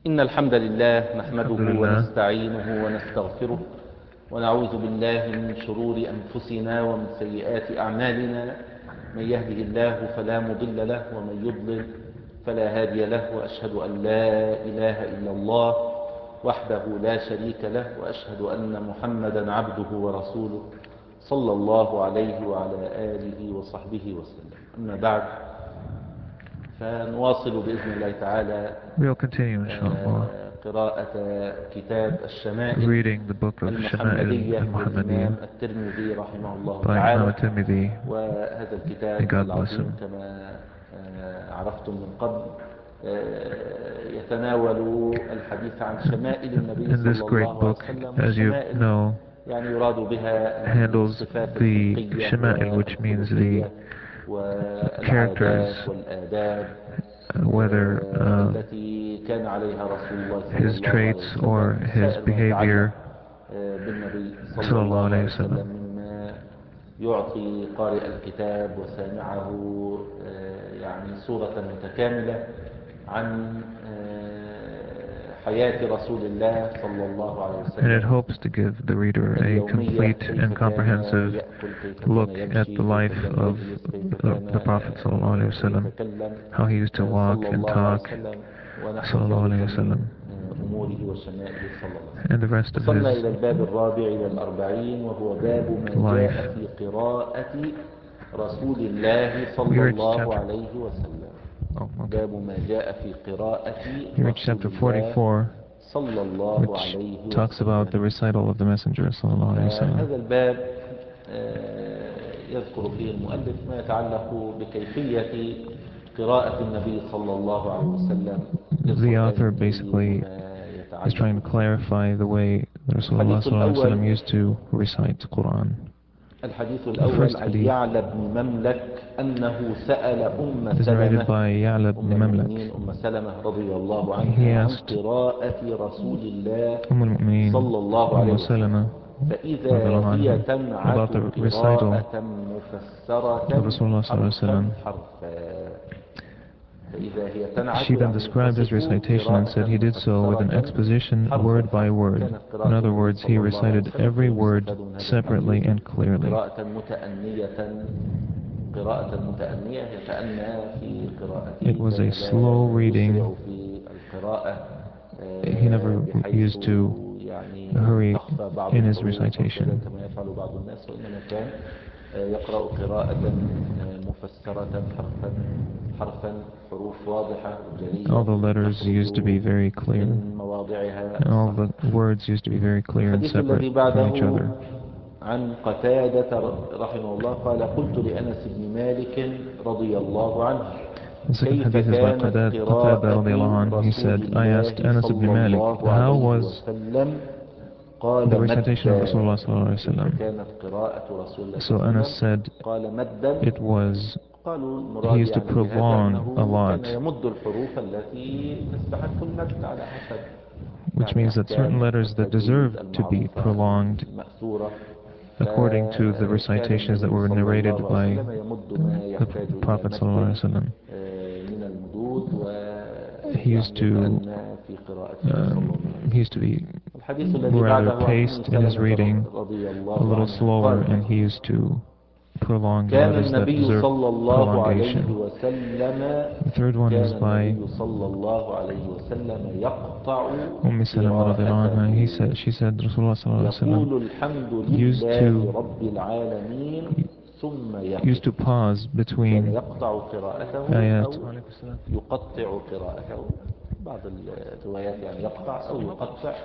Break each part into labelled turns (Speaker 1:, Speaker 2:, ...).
Speaker 1: إن الحمد لله
Speaker 2: الحمد
Speaker 1: نحمده
Speaker 2: لله.
Speaker 1: ونستعينه ونستغفره ونعوذ بالله من شرور أنفسنا ومن سيئات أعمالنا. من يهده الله فلا مضل له ومن يضلل فلا هادي له، وأشهد أن لا إله إلا الله وحده لا شريك له، وأشهد أن محمدا عبده ورسوله صلى الله عليه وعلى آله وصحبه وسلم. أما بعد، فنواصل بإذن الله تعالى
Speaker 2: We'll continue, inshallah,
Speaker 1: قراءة كتاب الشمائل
Speaker 2: reading the book of Shama'il
Speaker 1: المحمدية للإمام
Speaker 2: al-Muhammadiyya
Speaker 1: الترمذي رحمه الله
Speaker 2: by Imam
Speaker 1: تعالى.
Speaker 2: al-Tirmidhi.
Speaker 1: وهذا
Speaker 2: May
Speaker 1: الكتاب
Speaker 2: God bless
Speaker 1: العظيم
Speaker 2: him.
Speaker 1: كما عرفتم من قبل يتناول الحديث عن شمائل النبي
Speaker 2: And this
Speaker 1: صلى
Speaker 2: great
Speaker 1: الله عليه
Speaker 2: book,
Speaker 1: وسلم.
Speaker 2: as you
Speaker 1: والشمائل
Speaker 2: know,
Speaker 1: يعني يراد بها
Speaker 2: handles
Speaker 1: الصفات
Speaker 2: the
Speaker 1: الخلقية
Speaker 2: Shama'il, which means the
Speaker 1: والخلقية والعادات
Speaker 2: characters,
Speaker 1: والآداب
Speaker 2: whether
Speaker 1: التي كان عليها رسول الله صلى
Speaker 2: his
Speaker 1: الله عليه
Speaker 2: traits
Speaker 1: وسلم،
Speaker 2: or his
Speaker 1: سائر ما يتعلق
Speaker 2: behavior,
Speaker 1: بالنبي صلى
Speaker 2: sallallahu
Speaker 1: الله عليه
Speaker 2: alayhi
Speaker 1: وسلم،
Speaker 2: wasallam.
Speaker 1: مما يعطي قارئ الكتاب وسامعه يعني صورة متكاملة عن حياة رسول الله صلى الله عليه
Speaker 2: And it
Speaker 1: وسلم
Speaker 2: hopes to give the reader a
Speaker 1: اليومية،
Speaker 2: complete
Speaker 1: كيف
Speaker 2: and
Speaker 1: كان
Speaker 2: comprehensive
Speaker 1: يأكل، كيف كان
Speaker 2: look at
Speaker 1: يمشي،
Speaker 2: the
Speaker 1: كيف
Speaker 2: life
Speaker 1: كان
Speaker 2: of
Speaker 1: يجلس، كيف
Speaker 2: the
Speaker 1: كان
Speaker 2: Prophet sallallahu alayhi wasallam,
Speaker 1: يتكلم
Speaker 2: how he used to walk
Speaker 1: صلى
Speaker 2: and
Speaker 1: الله عليه
Speaker 2: talk,
Speaker 1: وسلم، ونحو
Speaker 2: sallallahu
Speaker 1: ذلك
Speaker 2: alayhi
Speaker 1: من
Speaker 2: wasallam,
Speaker 1: أموره وشمائله صلى الله عليه وسلم.
Speaker 2: and the rest of
Speaker 1: وصلنا
Speaker 2: his
Speaker 1: إلى الباب الرابع والأربعين، وهو باب ما
Speaker 2: life.
Speaker 1: جاء في قراءة رسول الله
Speaker 2: We
Speaker 1: صلى
Speaker 2: reached
Speaker 1: الله
Speaker 2: chapter,
Speaker 1: عليه وسلم.
Speaker 2: oh, okay.
Speaker 1: باب ما جاء في قراءة
Speaker 2: We reached
Speaker 1: رسول
Speaker 2: chapter
Speaker 1: الله
Speaker 2: 44,
Speaker 1: صلى الله
Speaker 2: which
Speaker 1: عليه
Speaker 2: talks about
Speaker 1: وسلم.
Speaker 2: the recital of the Messenger sallallahu alayhi wasallam.
Speaker 1: هذا الباب يذكر فيه المؤلف ما يتعلق بكيفية قراءة النبي صلى الله عليه وسلم
Speaker 2: The
Speaker 1: للقرآن
Speaker 2: author
Speaker 1: الكريم
Speaker 2: basically
Speaker 1: وما
Speaker 2: is
Speaker 1: يتعلق
Speaker 2: trying to
Speaker 1: به.
Speaker 2: clarify the way that Rasulullah
Speaker 1: الحديث
Speaker 2: sallallahu alayhi
Speaker 1: الأول
Speaker 2: wasallam used to recite the Quran.
Speaker 1: الحديث
Speaker 2: The
Speaker 1: الأول
Speaker 2: first
Speaker 1: عن
Speaker 2: hadith
Speaker 1: يعلى بن مملك أنه سأل أم
Speaker 2: is narrated
Speaker 1: سلمة
Speaker 2: by Ya'la
Speaker 1: أم
Speaker 2: ibn Mamlak.
Speaker 1: المؤمنين أم سلمة رضي الله
Speaker 2: He
Speaker 1: عنها عن
Speaker 2: asked
Speaker 1: قراءة رسول الله
Speaker 2: al-Mu'mineen
Speaker 1: صلى الله عليه وسلم،
Speaker 2: Salama
Speaker 1: فإذا
Speaker 2: radiallahu
Speaker 1: هي
Speaker 2: anha
Speaker 1: تنعت
Speaker 2: about the recital
Speaker 1: قراءة
Speaker 2: of
Speaker 1: مفسرة
Speaker 2: Rasulullah sallallahu alayhi
Speaker 1: حرفا
Speaker 2: wasallam.
Speaker 1: حرفا. فإذا هي تنعت
Speaker 2: She then
Speaker 1: يعني
Speaker 2: described his
Speaker 1: تصف
Speaker 2: recitation and
Speaker 1: قراءة
Speaker 2: said he did so with an
Speaker 1: مفسرة
Speaker 2: exposition
Speaker 1: حرفا
Speaker 2: word by
Speaker 1: حرفا.
Speaker 2: word.
Speaker 1: كانت
Speaker 2: In
Speaker 1: قراءة
Speaker 2: other
Speaker 1: النبي
Speaker 2: words, he
Speaker 1: صلى الله عليه
Speaker 2: recited
Speaker 1: وسلم
Speaker 2: every
Speaker 1: فيما
Speaker 2: word
Speaker 1: يستفاد من هذا الحديث
Speaker 2: separately and clearly.
Speaker 1: قراءة متأنية. قراءة متأنية يتأنى في
Speaker 2: It
Speaker 1: قراءته،
Speaker 2: was a
Speaker 1: كان
Speaker 2: slow
Speaker 1: لا
Speaker 2: reading.
Speaker 1: يسرع في القراءة
Speaker 2: He never
Speaker 1: بحيث
Speaker 2: used to
Speaker 1: يعني
Speaker 2: hurry
Speaker 1: تخفى بعض
Speaker 2: in his
Speaker 1: الحروف أو كذا
Speaker 2: recitation.
Speaker 1: كما يفعل بعض الناس، وإنما كان يقرأ قراءة مفسرة حرفا حرفا، حروف واضحة
Speaker 2: All
Speaker 1: وجلية
Speaker 2: the letters
Speaker 1: تخرج
Speaker 2: used to be very clear,
Speaker 1: من مواضعها
Speaker 2: and all the
Speaker 1: الصحيحة.
Speaker 2: words used to be very clear and
Speaker 1: الحديث
Speaker 2: separate
Speaker 1: الذي
Speaker 2: from each
Speaker 1: بعده
Speaker 2: other.
Speaker 1: عن قتادة رحمه الله قال: قلت لأنس بن مالك رضي الله عنه:
Speaker 2: The second
Speaker 1: كيف
Speaker 2: hadith is by
Speaker 1: كانت
Speaker 2: Qatada
Speaker 1: قراءة
Speaker 2: radiallahu anh. He
Speaker 1: رسول
Speaker 2: said, I asked
Speaker 1: الله
Speaker 2: Anas ibn
Speaker 1: صلى
Speaker 2: Malik,
Speaker 1: الله
Speaker 2: how
Speaker 1: عليه
Speaker 2: was
Speaker 1: وسلم؟ قال
Speaker 2: the recitation of
Speaker 1: مدا.
Speaker 2: Rasulullah sallallahu alaihi
Speaker 1: كيف
Speaker 2: wasallam?
Speaker 1: كانت قراءة رسول الله صلى
Speaker 2: So
Speaker 1: الله عليه
Speaker 2: Anas
Speaker 1: وسلم؟
Speaker 2: said
Speaker 1: قال مدا.
Speaker 2: it was,
Speaker 1: قالوا
Speaker 2: he
Speaker 1: المراد
Speaker 2: used to
Speaker 1: يعني بهذا
Speaker 2: prolong a
Speaker 1: أنه كان
Speaker 2: lot,
Speaker 1: يمد الحروف التي تستحق المد على حسب
Speaker 2: which
Speaker 1: يعني
Speaker 2: means that certain
Speaker 1: أحكام
Speaker 2: letters that deserve
Speaker 1: التجويد
Speaker 2: to be
Speaker 1: المعروفة
Speaker 2: prolonged
Speaker 1: المأثورة.
Speaker 2: according to the
Speaker 1: فكان
Speaker 2: recitations that
Speaker 1: النبي
Speaker 2: were
Speaker 1: صلى الله
Speaker 2: narrated
Speaker 1: عليه
Speaker 2: by
Speaker 1: وسلم يمد ما
Speaker 2: the
Speaker 1: يحتاج إلى
Speaker 2: Prophet
Speaker 1: مد
Speaker 2: sallallahu alaihi wasallam.
Speaker 1: من المدود،
Speaker 2: He used
Speaker 1: ويعني
Speaker 2: to
Speaker 1: يتأنى في قراءته صلى الله عليه
Speaker 2: he used
Speaker 1: وسلم.
Speaker 2: to be
Speaker 1: الحديث الذي
Speaker 2: rather
Speaker 1: بعده عن أم
Speaker 2: paced in his
Speaker 1: سلمة
Speaker 2: reading,
Speaker 1: رضي
Speaker 2: a
Speaker 1: الله
Speaker 2: little
Speaker 1: عنها
Speaker 2: slower,
Speaker 1: قالت:
Speaker 2: and he used to prolong the
Speaker 1: كان
Speaker 2: letters that
Speaker 1: النبي
Speaker 2: deserve
Speaker 1: صلى الله عليه
Speaker 2: prolongation.
Speaker 1: وسلم
Speaker 2: The third one
Speaker 1: كان
Speaker 2: is by
Speaker 1: النبي صلى الله عليه وسلم يقطع
Speaker 2: Salama radiallahu anha.
Speaker 1: قراءته،
Speaker 2: She said, Rasulullah sallallahu alaihi wasallam
Speaker 1: يقول الحمد
Speaker 2: used
Speaker 1: لله
Speaker 2: to
Speaker 1: رب العالمين ثم
Speaker 2: used
Speaker 1: يقف.
Speaker 2: to pause
Speaker 1: كان
Speaker 2: between
Speaker 1: يقطع قراءته
Speaker 2: ayat.
Speaker 1: أو يقطع قراءته، بعض الروايات يعني يقطع أو يقطع،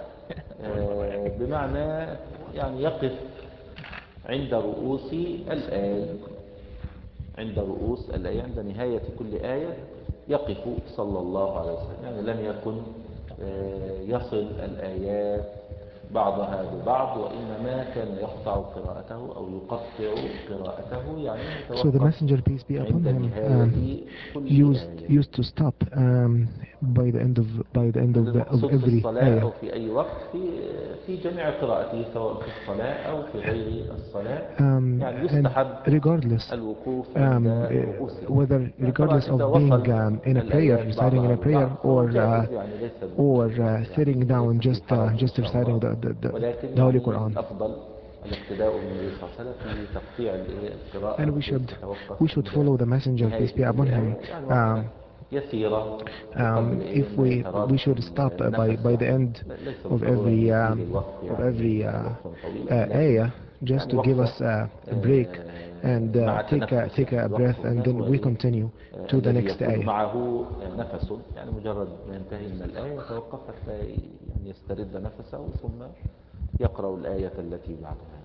Speaker 1: بمعنى يعني يقف عند رؤوس الآية، عند رؤوس الآية، عند نهاية كل آية يقف صلى الله عليه وسلم، يعني لم يكن يصل الآيات بعضها ببعض، وإنما كان يقطع قراءته أو يقطع قراءته، يعني
Speaker 3: So the
Speaker 1: يتوقف
Speaker 3: messenger, peace be upon
Speaker 1: عند
Speaker 3: him,
Speaker 1: نهاية كل آية.
Speaker 3: used to stop by the end of
Speaker 1: المقصود في
Speaker 3: every
Speaker 1: الصلاة أو
Speaker 3: ayah.
Speaker 1: في أي وقت في جميع قراءته، سواء في الصلاة أو في غير الصلاة، يعني
Speaker 3: And
Speaker 1: يستحب
Speaker 3: regardless,
Speaker 1: الوقوف عند رؤوس
Speaker 3: whether regardless
Speaker 1: طبعا إذا
Speaker 3: of being
Speaker 1: وصل
Speaker 3: in a prayer,
Speaker 1: الآيات
Speaker 3: reciting in
Speaker 1: بعضها
Speaker 3: a prayer,
Speaker 1: ببعض فهو جائز، يعني ليس
Speaker 3: sitting down
Speaker 1: ليس في حرج إن
Speaker 3: just
Speaker 1: شاء
Speaker 3: reciting
Speaker 1: الله.
Speaker 3: the
Speaker 1: ولكن
Speaker 3: Holy
Speaker 1: يعني
Speaker 3: Quran.
Speaker 1: الأفضل الاقتداء بالنبي صلى الله عليه وسلم في تقطيع القراءة،
Speaker 3: And
Speaker 1: بحيث تتوقف
Speaker 3: we should
Speaker 1: عند
Speaker 3: follow the messenger,
Speaker 1: نهاية
Speaker 3: peace be
Speaker 1: كل
Speaker 3: upon him.
Speaker 1: آية، يعني وقفة يسيرة بقدر
Speaker 3: If
Speaker 1: ما
Speaker 3: we
Speaker 1: يتراجع
Speaker 3: should stop
Speaker 1: النفس،
Speaker 3: by the
Speaker 1: يعني
Speaker 3: end
Speaker 1: ليس
Speaker 3: of
Speaker 1: بالضرورة أن
Speaker 3: every
Speaker 1: يزيد الوقت يعني وقفا طويلا، ولكن
Speaker 3: ayah, just
Speaker 1: يعني
Speaker 3: to give
Speaker 1: وقفة
Speaker 3: us a break and
Speaker 1: مع تنفس،
Speaker 3: take
Speaker 1: يعني
Speaker 3: a
Speaker 1: الوقف
Speaker 3: breath, and
Speaker 1: هنا
Speaker 3: then
Speaker 1: هو
Speaker 3: we continue to the
Speaker 1: الذي
Speaker 3: next
Speaker 1: يكون
Speaker 3: ayah.
Speaker 1: معه نفس، يعني مجرد ما ينتهي من الآية يتوقف حتى يعني يسترد نفسه، ثم يقرأ الآية التي بعدها.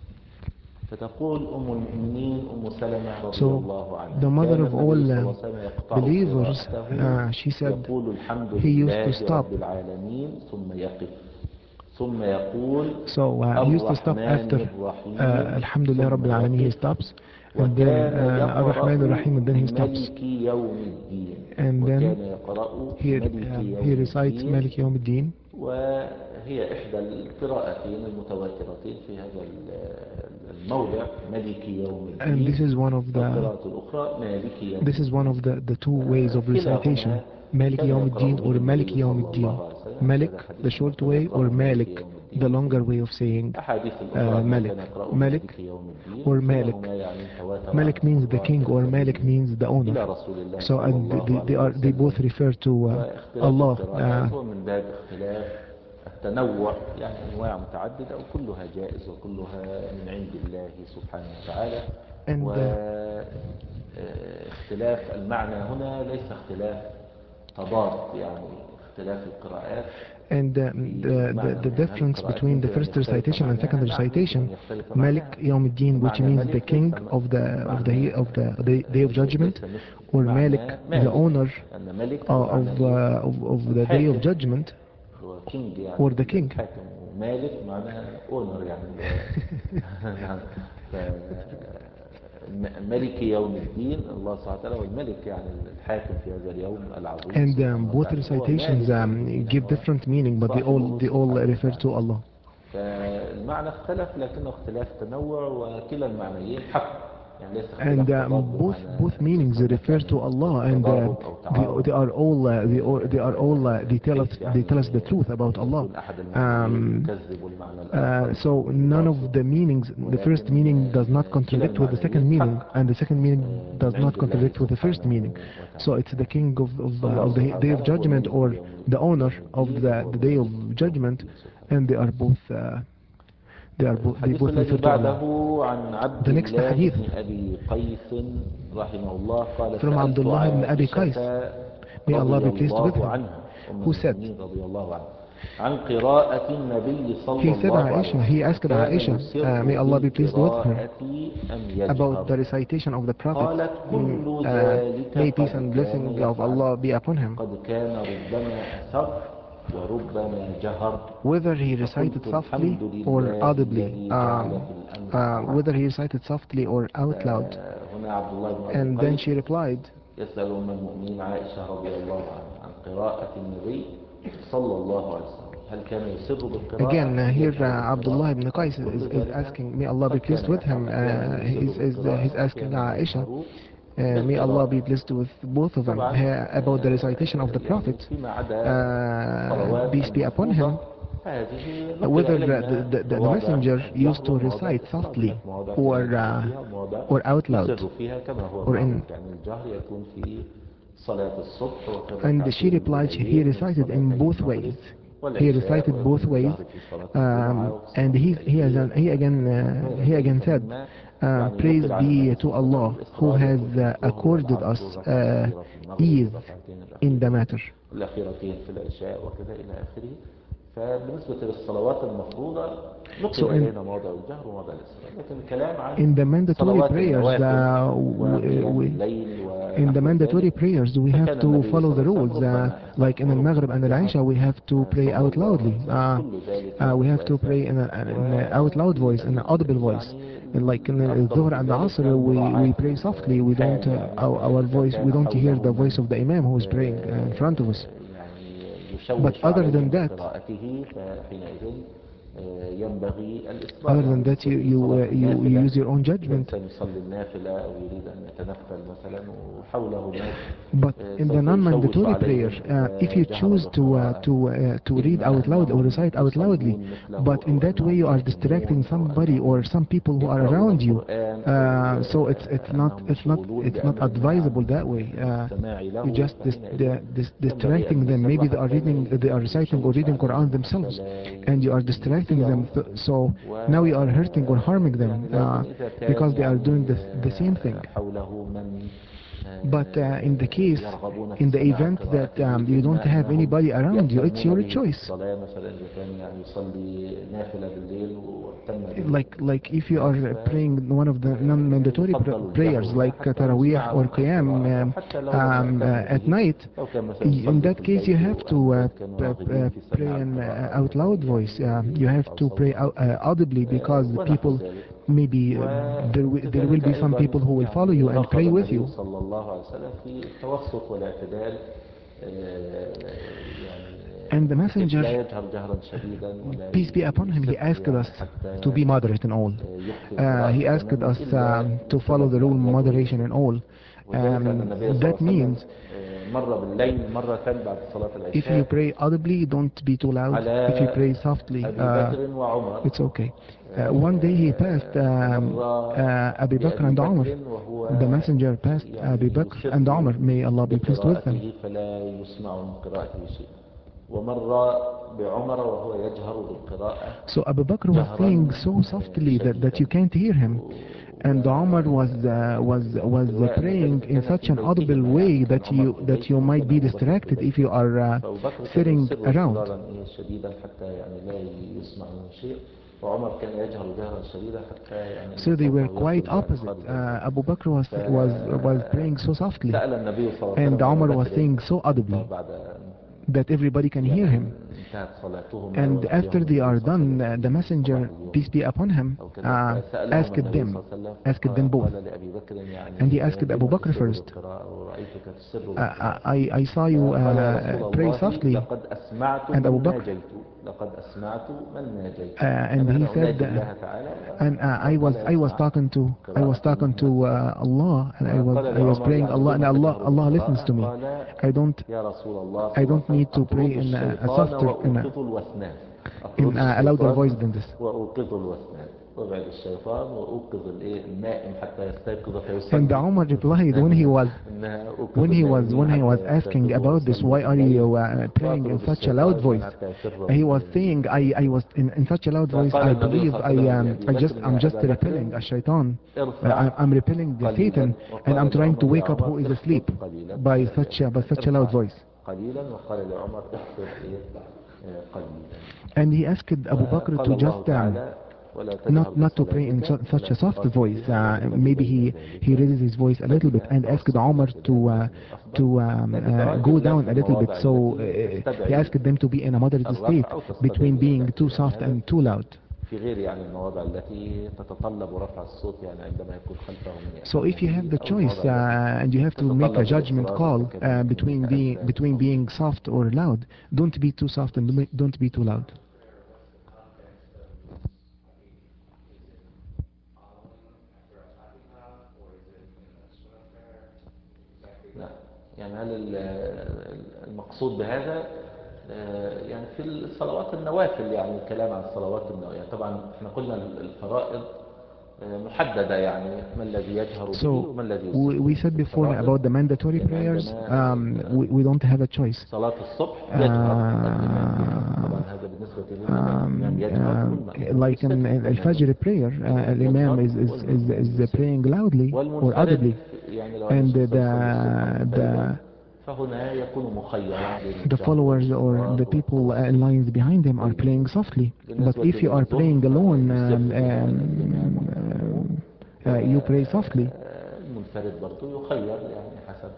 Speaker 1: فتقول أم المؤمنين أم سلمة رضي الله عنها:
Speaker 3: the mother
Speaker 1: كان
Speaker 3: of
Speaker 1: النبي
Speaker 3: all
Speaker 1: صلى الله عليه وسلم يقطع
Speaker 3: believers,
Speaker 1: قراءته
Speaker 3: she said
Speaker 1: يقول الحمد
Speaker 3: he used to
Speaker 1: لله
Speaker 3: stop.
Speaker 1: رب العالمين ثم يقف، ثم يقول
Speaker 3: So he used to stop after
Speaker 1: الرحمن الرحيم
Speaker 3: Alhamdulillah
Speaker 1: ثم
Speaker 3: Rabbil Alameen, he
Speaker 1: يقف.
Speaker 3: stops, and then
Speaker 1: وكان يقرأ
Speaker 3: Ar-Rahman Ar-Rahim, and then he stops,
Speaker 1: ملك يوم الدين،
Speaker 3: and
Speaker 1: وكان
Speaker 3: then
Speaker 1: يقرأ
Speaker 3: he
Speaker 1: ملك
Speaker 3: he
Speaker 1: يوم
Speaker 3: recites
Speaker 1: الدين،
Speaker 3: Malik Yawm al-Din.
Speaker 1: وهي إحدى القراءتين المتواترتين في هذا الموضع، ملك يوم
Speaker 3: And this
Speaker 1: الدين،
Speaker 3: is one of the
Speaker 1: والقراءة الأخرى مالك يوم الدين.
Speaker 3: the two ways of recitation,
Speaker 1: كلاهما
Speaker 3: Malik
Speaker 1: كان
Speaker 3: Yawm
Speaker 1: يقرأ
Speaker 3: al-Din
Speaker 1: به
Speaker 3: or Malik
Speaker 1: النبي
Speaker 3: Yawm
Speaker 1: صلى
Speaker 3: al-Din.
Speaker 1: الله عليه وسلم،
Speaker 3: Malik,
Speaker 1: هذا حديث
Speaker 3: the short
Speaker 1: كان
Speaker 3: way,
Speaker 1: يقرأ
Speaker 3: or
Speaker 1: مالك
Speaker 3: Malik,
Speaker 1: يوم الدين.
Speaker 3: the longer way of saying
Speaker 1: أحاديث الأخرى أنه
Speaker 3: Malik.
Speaker 1: كان يقرأ
Speaker 3: Malik,
Speaker 1: مالك يوم الدين،
Speaker 3: or Malik.
Speaker 1: كلاهما يعني تواتر
Speaker 3: Malik
Speaker 1: عنه
Speaker 3: means the king, or Malik means the
Speaker 1: إلى
Speaker 3: owner.
Speaker 1: رسول الله
Speaker 3: So
Speaker 1: صلى الله
Speaker 3: they
Speaker 1: عليه
Speaker 3: they both
Speaker 1: وسلم.
Speaker 3: refer to
Speaker 1: واختلاف
Speaker 3: Allah.
Speaker 1: القراءات هو من باب اختلاف التنوع، يعني أنواع متعددة وكلها جائز وكلها من عند الله سبحانه وتعالى. واختلاف المعنى هنا ليس اختلاف تضاد، يعني اختلاف القراءات
Speaker 3: And the difference between the first recitation and second recitation, Malik Yawm al-Din, which means the king of the day of judgment, or Malik, the owner of the day of judgment, or the king.
Speaker 1: مالك معناها اونر، يعني ملك يوم الدين الله سبحانه وتعالى، والملك يعني الحاكم في هذا اليوم العظيم.
Speaker 3: And both recitations give different meaning, but they all refer to Allah.
Speaker 1: فالمعنى اختلف لكنه اختلاف تنوع، وكلا المعنيين حق، يعني ليس
Speaker 3: And both meanings refer to Allah, and they tell us the truth about Allah. So none of the meanings, the first meaning does not contradict with the second meaning, and the second meaning does not contradict with the first meaning. So it's the king of the day of judgment, or the owner of the day of judgment, and they both refer to Allah. The next hadith from Abdullah ibn Abi Qais, may Allah be pleased with him, who said, he said Aisha, he asked Aisha, may Allah be pleased with her, about the recitation of the Prophet, may peace and blessing of Allah be upon him, whether he recited softly or audibly, whether he recited softly or out loud. And then she replied,
Speaker 1: يسأل أم المؤمنين عائشة رضي الله عنها عن قراءة النبي صلى الله عليه وسلم، هل كان يسر بالقراءة؟
Speaker 3: Again, here Abdullah ibn Qais is asking, may Allah be pleased with him, he's asking Aisha, may Allah be pleased with both of them, about the recitation of the Prophet, peace be upon him, whether the messenger used to recite softly or out loud, or in. And she replied, he recited in both ways. He recited both ways, and he again said, praise be to Allah who has accorded us ease in the matter.
Speaker 1: فبالنسبة للصلوات المفروضة
Speaker 3: So
Speaker 1: نقل
Speaker 3: in-
Speaker 1: إلينا موضع الجهر وموضع الإسراء، لكن الكلام عن
Speaker 3: In the mandatory
Speaker 1: صلوات
Speaker 3: prayers,
Speaker 1: النوافل وقيام
Speaker 3: we,
Speaker 1: الليل
Speaker 3: in the
Speaker 1: ونحو
Speaker 3: mandatory
Speaker 1: ذلك
Speaker 3: prayers, we have
Speaker 1: فكان
Speaker 3: to
Speaker 1: النبي
Speaker 3: follow
Speaker 1: صلى
Speaker 3: the
Speaker 1: الله عليه
Speaker 3: rules.
Speaker 1: وسلم ربما
Speaker 3: Like in the Maghrib and the Isha, we have to pray out loudly.
Speaker 1: كل ذلك
Speaker 3: We have to pray in an out loud voice, in an audible voice. And like in the Dhuhr and the Asr, we pray softly. We don't our voice. We don't hear the voice of the Imam who is praying in front of us.
Speaker 1: يعني يشوش
Speaker 3: But other
Speaker 1: عليه
Speaker 3: than
Speaker 1: من
Speaker 3: that,
Speaker 1: قراءته فحينئذ ينبغي الإصرار.
Speaker 3: other than that, you use your own judgment.
Speaker 1: الإنسان يصلي النافلة أو يريد أن يتنفل مثلا وحوله ناس
Speaker 3: But in the
Speaker 1: سوف
Speaker 3: non-mandatory
Speaker 1: يشوش
Speaker 3: prayer,
Speaker 1: عليهم
Speaker 3: if you
Speaker 1: فجهر
Speaker 3: choose
Speaker 1: بالقراءة
Speaker 3: to read out loud or recite out loudly, but in that way you are distracting somebody or some people who are around you. So it's not advisable that way. You just distracting them. Maybe they are reciting or reading Quran themselves, and you are distracting them. So now you are hurting or harming them because they are doing the same thing. But in the case, in the event that you don't have anybody around you, it's your choice. Like if you are praying one of the non-mandatory prayers like Taraweeh or Qiyam at night, in that case you have to pray in out loud voice. You have to pray audibly because the people maybe there will be some people who will follow you and pray with you. And the Messenger, peace be upon him, he asked us to be moderate in all. He asked us to follow the rule moderation in all. That means if you pray audibly, don't be too loud. If you pray softly, it's okay. One day he passed Abu Bakr and Umar. The Messenger passed Abu Bakr and Umar. May Allah be pleased with them. So Abu Bakr was saying so softly that you can't hear him, and Umar was praying in such an audible way that you might be distracted if you are sitting around. So they were quite opposite. Abu Bakr was praying so softly, and Umar was saying so audibly that everybody can hear him. And after they are done, the Messenger, peace be upon him, asked them both. And he asked Abu Bakr first, I saw you pray softly. And Abu Bakr, and he said, and I was talking to Allah, and I was praying Allah, and Allah listens to me. I don't need to pray in a softer, in a louder voice than this. And Umar replied when he was asking about this, why are you praying in such a loud voice? He was saying, I was in such a loud voice. I believe I'm just repelling a shaitan. I'm repelling the Satan, and I'm trying to wake up who is asleep by such a loud voice. And he asked Abu Bakr to just not to pray in such a soft voice. Maybe he raises his voice a little bit and asked Umar to go down a little bit. So he asked them to be in a moderate state between being too soft and too loud. So if you have the choice and you have to make a judgment call between being soft or loud, don't be too soft and don't be too loud.
Speaker 1: يعني هل المقصود بهذا يعني في الصلوات النوافل، يعني الكلام عن الصلوات النوافل، يعني طبعا احنا قلنا الفرائض محددة، يعني ما الذي يجهر به وما الذي يسر.
Speaker 3: We said before about the mandatory prayers, we don't have a choice.
Speaker 1: صلاة الصبح يجهر طبعا هذا بالنسبة للإمام يجهر
Speaker 3: like in Al-Fajr prayer, Imam is praying loudly or audibly, and
Speaker 1: فهنا يكون مخيرا بين
Speaker 3: the
Speaker 1: الجهر
Speaker 3: followers or
Speaker 1: والإصرار
Speaker 3: the people
Speaker 1: والتوسط.
Speaker 3: in lines behind him are playing softly. But
Speaker 1: بالنسبة
Speaker 3: if you are
Speaker 1: للظهر
Speaker 3: praying alone,
Speaker 1: يسر بين الإمام والمأموم.
Speaker 3: you pray softly.
Speaker 1: المنفرد برضه يخير يعني حسب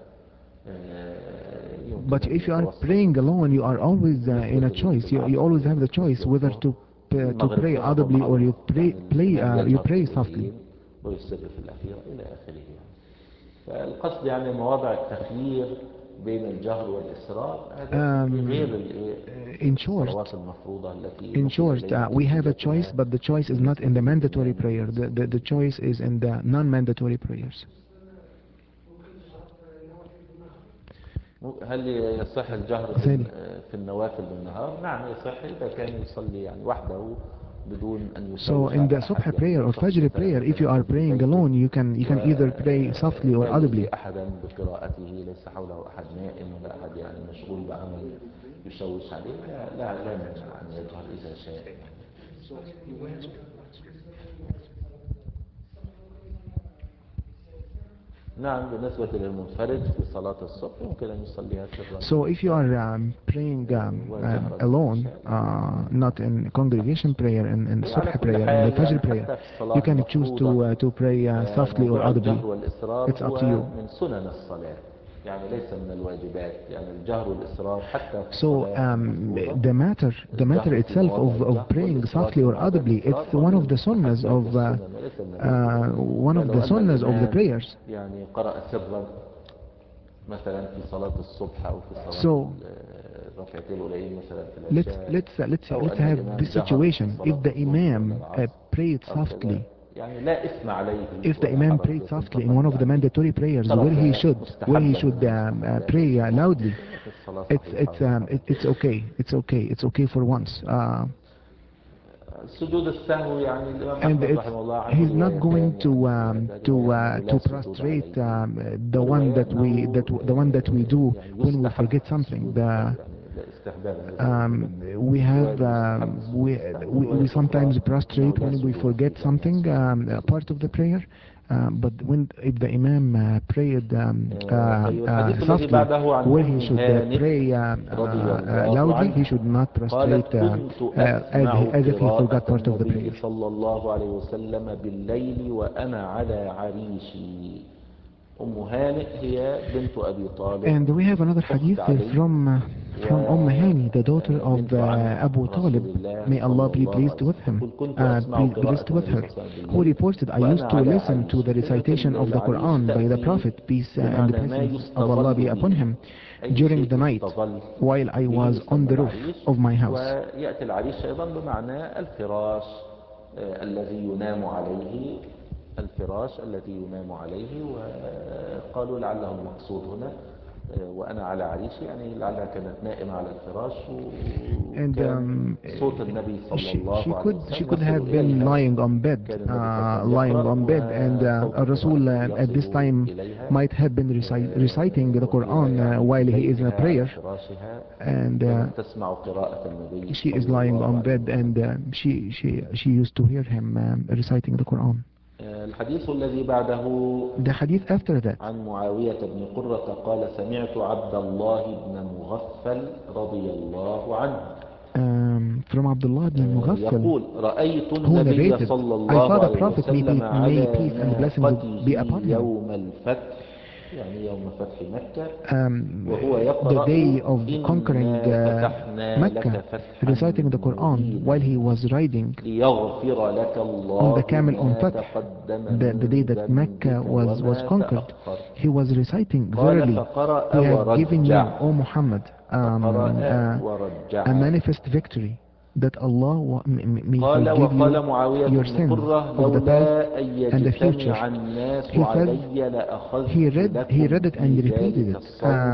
Speaker 1: يمكن
Speaker 3: But
Speaker 1: أن
Speaker 3: if you are
Speaker 1: يتوسط.
Speaker 3: praying alone, you are always in a choice. You always have the choice whether to pray audibly or you pray softly.
Speaker 1: ويسر في الأخيرة إلى آخره يعني. فالقصد يعني مواضع التخيير بين الجهر والإسرار هذا في غير الصلوات المفروضة التي
Speaker 3: In short, we have a choice, but the choice is not in the mandatory prayer. The choice is in the non-mandatory prayers.
Speaker 1: هل يصح الجهر في النوافل بالنهار؟ نعم يصح إذا كان يصلي يعني وحده بدون أن يشوش.
Speaker 3: So in the Subh prayer or Fajr prayer, if you are praying alone, you can either pray softly or audibly.
Speaker 1: أحدا بقراءته ليس حوله أحد نائم ولا أحد يعني مشغول بعمل يشوش عليه لا مانع أن يجهر إذا شاء. نعم بالنسبة للمنفرد في صلاة الصبح يمكن أن يصليها سرا.
Speaker 3: So if you are praying alone, not in congregation prayer, in Subh prayer, in the Fajr prayer, you can choose to pray softly or audibly. It's up to you.
Speaker 1: من سنن الصلاة يعني ليس من الواجبات يعني الجهر والإصرار حتى في
Speaker 3: So the matter itself of praying softly or audibly, it's one of the sunnahs of the prayers.
Speaker 1: يعني قرأ سرا مثلا في صلاة الصبح أو في صلاة الركعتين الأولين مثلا في العشاء.
Speaker 3: let's have this situation. If the Imam prayed softly, if the Imam prayed softly in one of the mandatory prayers where he should pray loudly, it's okay for once. And he's not going to prostrate the one that we do when we forget something. We sometimes prostrate when we forget something, part of the prayer. But if the Imam prayed softly, where he should pray loudly, he should not prostrate as if he forgot part of the prayer.
Speaker 1: صلى الله عليه وسلم بالليل وأنا على عريشي. هانئ هي بنت أبي طالب.
Speaker 3: And we have another hadith from Hani, the daughter of Abu Talib. May Allah be pleased with him, with her, who reported, I used to listen to the recitation of the Quran by the Prophet, peace and the blessings of Allah be upon him, during the night while I was on the roof of my house.
Speaker 1: ويأتي العريش أيضا بمعنى الفراش الذي ينام عليه وقالوا لعله المقصود هنا وأنا على عريشي يعني لعلها كانت نائمة على الفراش وكان صوت النبي صلى الله عليه وسلم
Speaker 3: she could have been lying on bed and Rasul at this time might have been reciting the Quran while he is in a prayer, and she is lying on bed and she used to hear him reciting the Quran.
Speaker 1: الحديث الذي بعده
Speaker 3: The hadith after that
Speaker 1: عن معاوية بن قرة قال سمعت عبد الله بن مغفل رضي الله عنه
Speaker 3: from Abdullah ibn Mughaffal,
Speaker 1: يقول رأيت النبي صلى الله عليه وسلم على ناقته يوم الفتح يعني يوم فتح مكة وهو يقرأ
Speaker 3: the day of conquering Mecca, reciting the Quran while he was riding
Speaker 1: ليغفر لك الله
Speaker 3: on the camel on Fath, the day that Mecca was conquered. He was reciting, verily, he has given you, O Muhammad, a manifest victory, that Allah may forgive you your sins of the past and the future. He said, he read it and repeated it.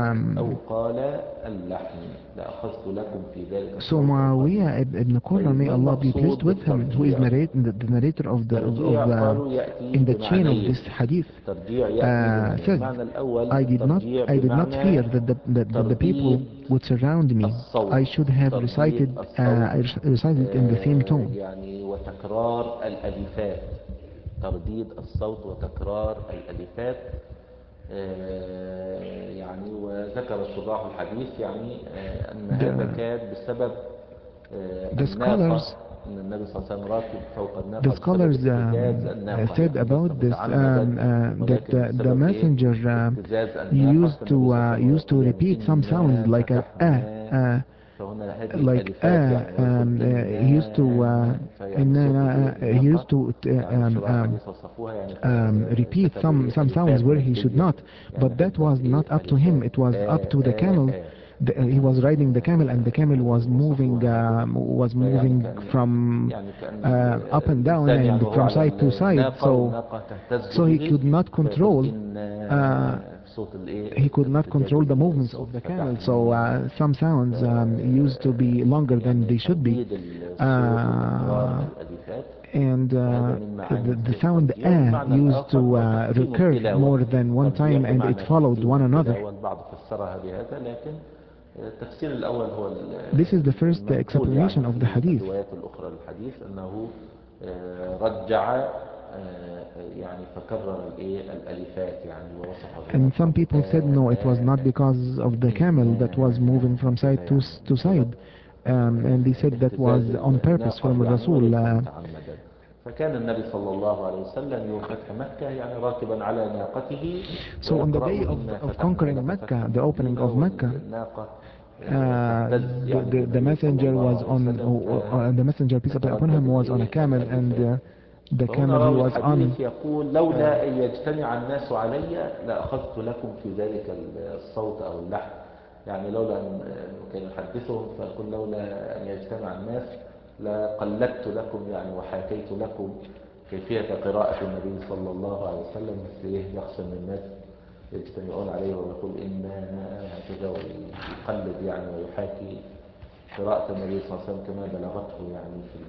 Speaker 3: So Muawiyah ibn Qurra, may Allah be pleased with him, who is the narrator of in the chain of this hadith, said, I did not fear that the people would surround me. I should have recited in the same tone.
Speaker 1: يعني وتكرار الألفات ترديد الصوت وتكرار الألفات يعني وذكر شراح الحديث يعني أن هذا كان بسبب
Speaker 3: The
Speaker 1: الناقة،
Speaker 3: scholars
Speaker 1: أن النبي صلى الله عليه وسلم راكب فوق الناقة
Speaker 3: the
Speaker 1: بسبب
Speaker 3: scholars
Speaker 1: ابتزاز الناقة،
Speaker 3: said
Speaker 1: يعني
Speaker 3: about
Speaker 1: ليس
Speaker 3: this
Speaker 1: متعمدا
Speaker 3: that
Speaker 1: ولكن
Speaker 3: the
Speaker 1: بسبب
Speaker 3: messenger
Speaker 1: ابتزاز الناقة.
Speaker 3: used to repeat some sounds like
Speaker 1: فهنا هذه
Speaker 3: like
Speaker 1: الألفات يعني
Speaker 3: he used to he used to repeat some sounds where he should not, but that was not up to him, it was up to the camel. He was riding the camel and the camel was moving from up and down and from side to side, so he could not control the movements of the camel, so some sounds used to be longer than they should be, and the sound used to recur more than one time and it followed one another. This is the first explanation of the hadith. And some people said no, it was not because of the camel that was moving from side to side, and they said that was on purpose from Rasul.
Speaker 1: فكان النبي صلى الله عليه وسلم يوم فتح مكة يعني راكبا على ناقته.
Speaker 3: So on the day of conquering Mecca, the opening of Mecca, the messenger was on the messenger, peace be upon him, was on a camel, and the camel he was on.
Speaker 1: يقول لولا أن يجتمع الناس علي لأخذت لكم في ذلك الصوت أو اللحن، يعني لولا أن كان يحدثهم فيقول لولا أن يجتمع الناس لقلدت لكم يعني وحكيت لكم كيفية قراءة النبي صلى الله عليه وسلم، مثل يخشى من الناس يجتمعون عليه ويقول إن هكذا ويقلد يعني ويحاكي قراءة النبي صلى الله عليه وسلم كما بلغته يعني في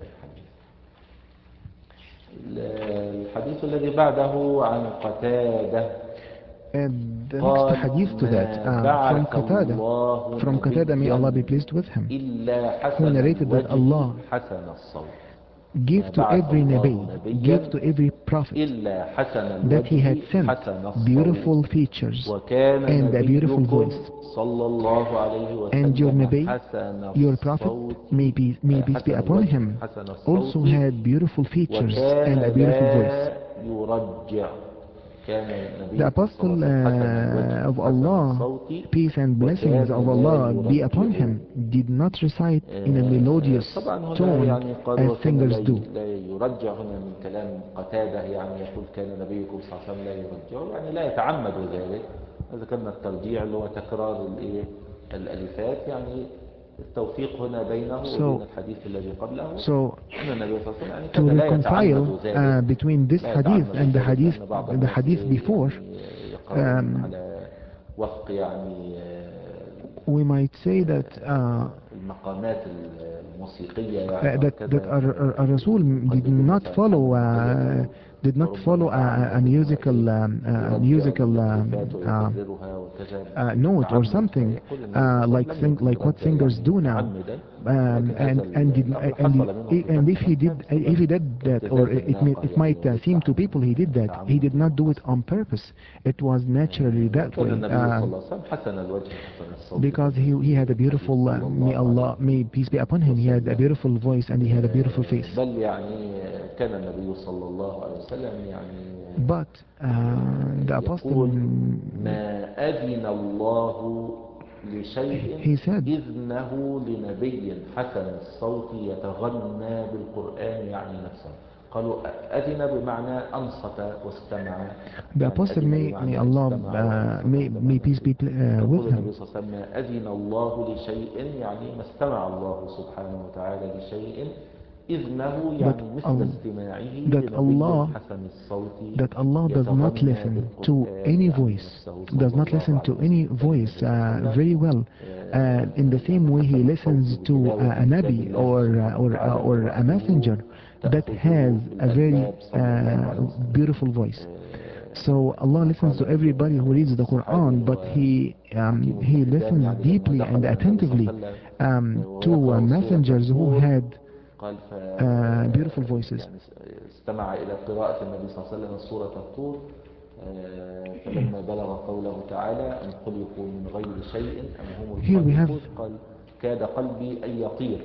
Speaker 1: الحديث الذي بعده عن قتادة.
Speaker 3: And the next hadith to that, from Qatada, may Allah be pleased with him, who narrated that Allah gave to every Nabi, gave to every prophet, that he had sent beautiful features and a beautiful voice. And your Nabi, your prophet, may peace be upon him, also had beautiful features and a beautiful voice. The Apostle of Allah, peace and blessings of Allah be upon him, did not recite in a melodious tone as singers do.
Speaker 1: يرجع هنا من كلام قتادة يعني يقول كان نبيكم صلى الله عليه وسلم لا يرجع، يعني لا يتعمد ذلك. ذكرنا الترجيع اللي هو تكرار الألفات، يعني التوفيق هنا بينه وبين الحديث الذي قبله.
Speaker 3: So to reconcile between this hadith and the hadith before, we might say that that our Rasul did not follow a musical note or something like what singers do now, and if he did that, or it might seem to people he did that, he did not do it on purpose. It was naturally that way, because he had a beautiful, may peace be upon him, he had a beautiful voice and he had a beautiful face. But the Apostle, he said, the Apostle, may Allah, may peace be with him, that Allah does not listen to any voice, very well, in the same way He listens to a Nabi or a messenger that has a very beautiful voice. So Allah listens to everybody who reads the Quran, but He listens deeply and attentively to messengers who had beautiful voices.
Speaker 1: فلما بلغ قوله تعالى أم خلقوا من غير شيء أم هم
Speaker 3: Here we have-
Speaker 1: الخالقون قال كاد قلبي أن يطير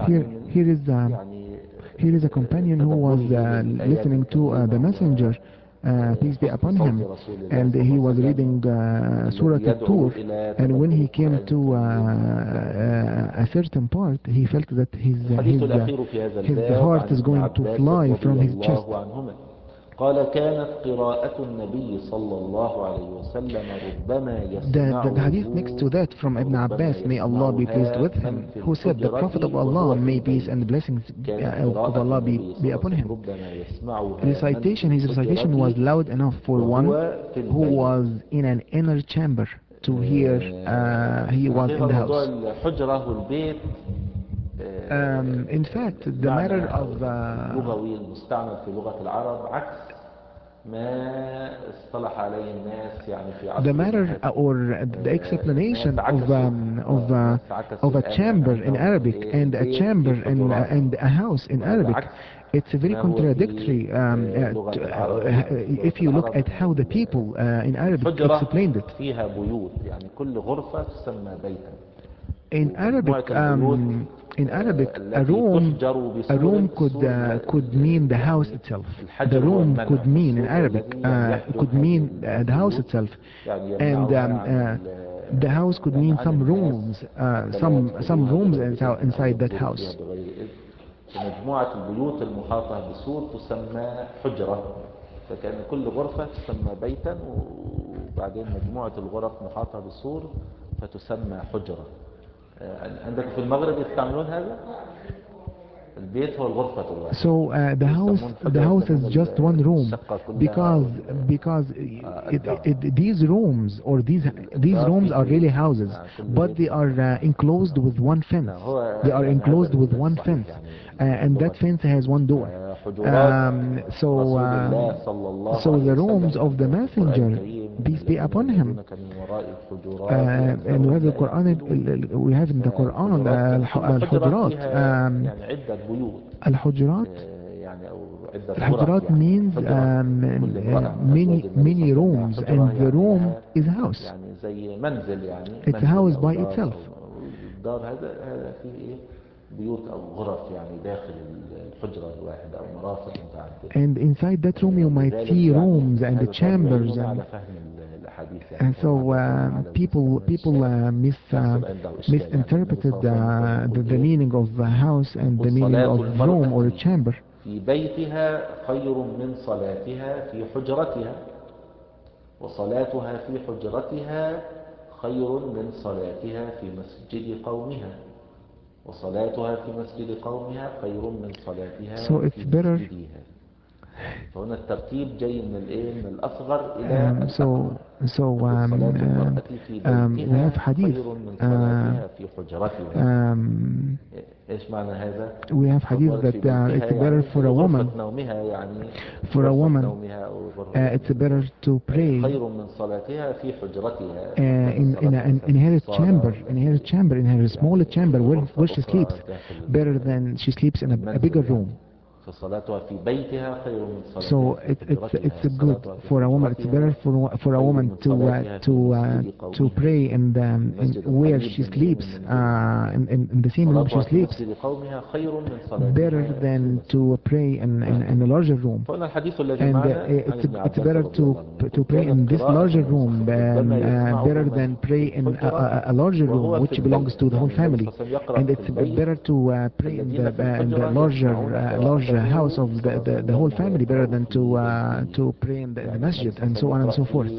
Speaker 3: Here is a companion who was listening to the messenger, peace be upon him, and he was reading Surah At-Tur, and when he came to a certain part, he felt that
Speaker 1: الحديث الأخير في هذا
Speaker 3: his
Speaker 1: الباب
Speaker 3: heart
Speaker 1: عن
Speaker 3: is
Speaker 1: ابن
Speaker 3: going to
Speaker 1: عباس
Speaker 3: fly
Speaker 1: رضي
Speaker 3: from his chest.
Speaker 1: الله عنهما قال كانت قراءة النبي صلى الله عليه وسلم ربما يسمعه
Speaker 3: The hadith next to that from Ibn Abbas, may Allah be pleased with him, who said, the Prophet of Allah, may peace and blessings of Allah be upon him. His recitation was loud enough for one who was in an inner chamber to hear. He was in the
Speaker 1: موضوع
Speaker 3: house.
Speaker 1: الحجرة والبيت
Speaker 3: In fact, the matter of
Speaker 1: اللغوي المستعمل في لغة العرب عكس ما اصطلح عليه الناس يعني في عصر
Speaker 3: the matter or the explanation of a chamber in Arabic and a chamber and a house in Arabic, it's very contradictory if you look at how the people in Arabic explained it.
Speaker 1: فيها بيوت يعني كل غرفة تسمى بيتا.
Speaker 3: In Arabic, a room could mean the house itself. The room could mean in Arabic could mean the house itself, and the house could mean some rooms, some rooms inside that house.
Speaker 1: مجموعة البيوت المحاطة بسور تسمى حجرة، فكان كل غرفة تسمى بيتا، وبعدين مجموعة الغرف محاطة بسور فتسمى حجرة. عندك في المغرب يستعملون هذا؟ البيت هو الغرفة الواحدة.
Speaker 3: So the house is just one room because these rooms or these rooms are really houses, but they are enclosed with one fence. They are enclosed with one fence, and that fence has one door. So the rooms of the messenger, peace be upon him, and we have the Quran. We have in the Quran al-Hujurat. Al-Hujurat means many rooms, and the room is a house. It's a house by itself.
Speaker 1: الدار هذا فيه بيوت أو غرف يعني داخل الحجرة الواحدة أو مرافق متعددة.
Speaker 3: And inside that room you might see rooms and the chambers, and so people misinterpreted the meaning of a house and the meaning of room or a chamber.
Speaker 1: في بيتها خير من صلاتها في حجرتها، وصلاتها في حجرتها خير من صلاتها في مسجد قومها، وصلاتها في مسجد قومها خير من صلاتها في مسجدها. فهنا الترتيب جاي من الايه؟ من الاصغر الى الاكبر. صلاة المرأة في بيتها خير من صلاتها في حجرتها. ايش معنى هذا؟
Speaker 3: We have hadith that it's better for a woman.
Speaker 1: نومها يعني
Speaker 3: For a woman, it's better to pray
Speaker 1: خير من صلاتها في حجرتها.
Speaker 3: In her chamber, in her small chamber where she sleeps, better than she sleeps in a bigger room.
Speaker 1: فصلاتها في بيتها خير من صلاتها.
Speaker 3: So it's good for a woman. It's better for a woman to pray in where she sleeps, in the same room she sleeps, better than to pray in a larger room. And it's better to pray in this larger room better than pray in a larger room which belongs to the whole family. And it's better to pray in the larger house of the whole family better than to pray in the masjid, and so on and so forth.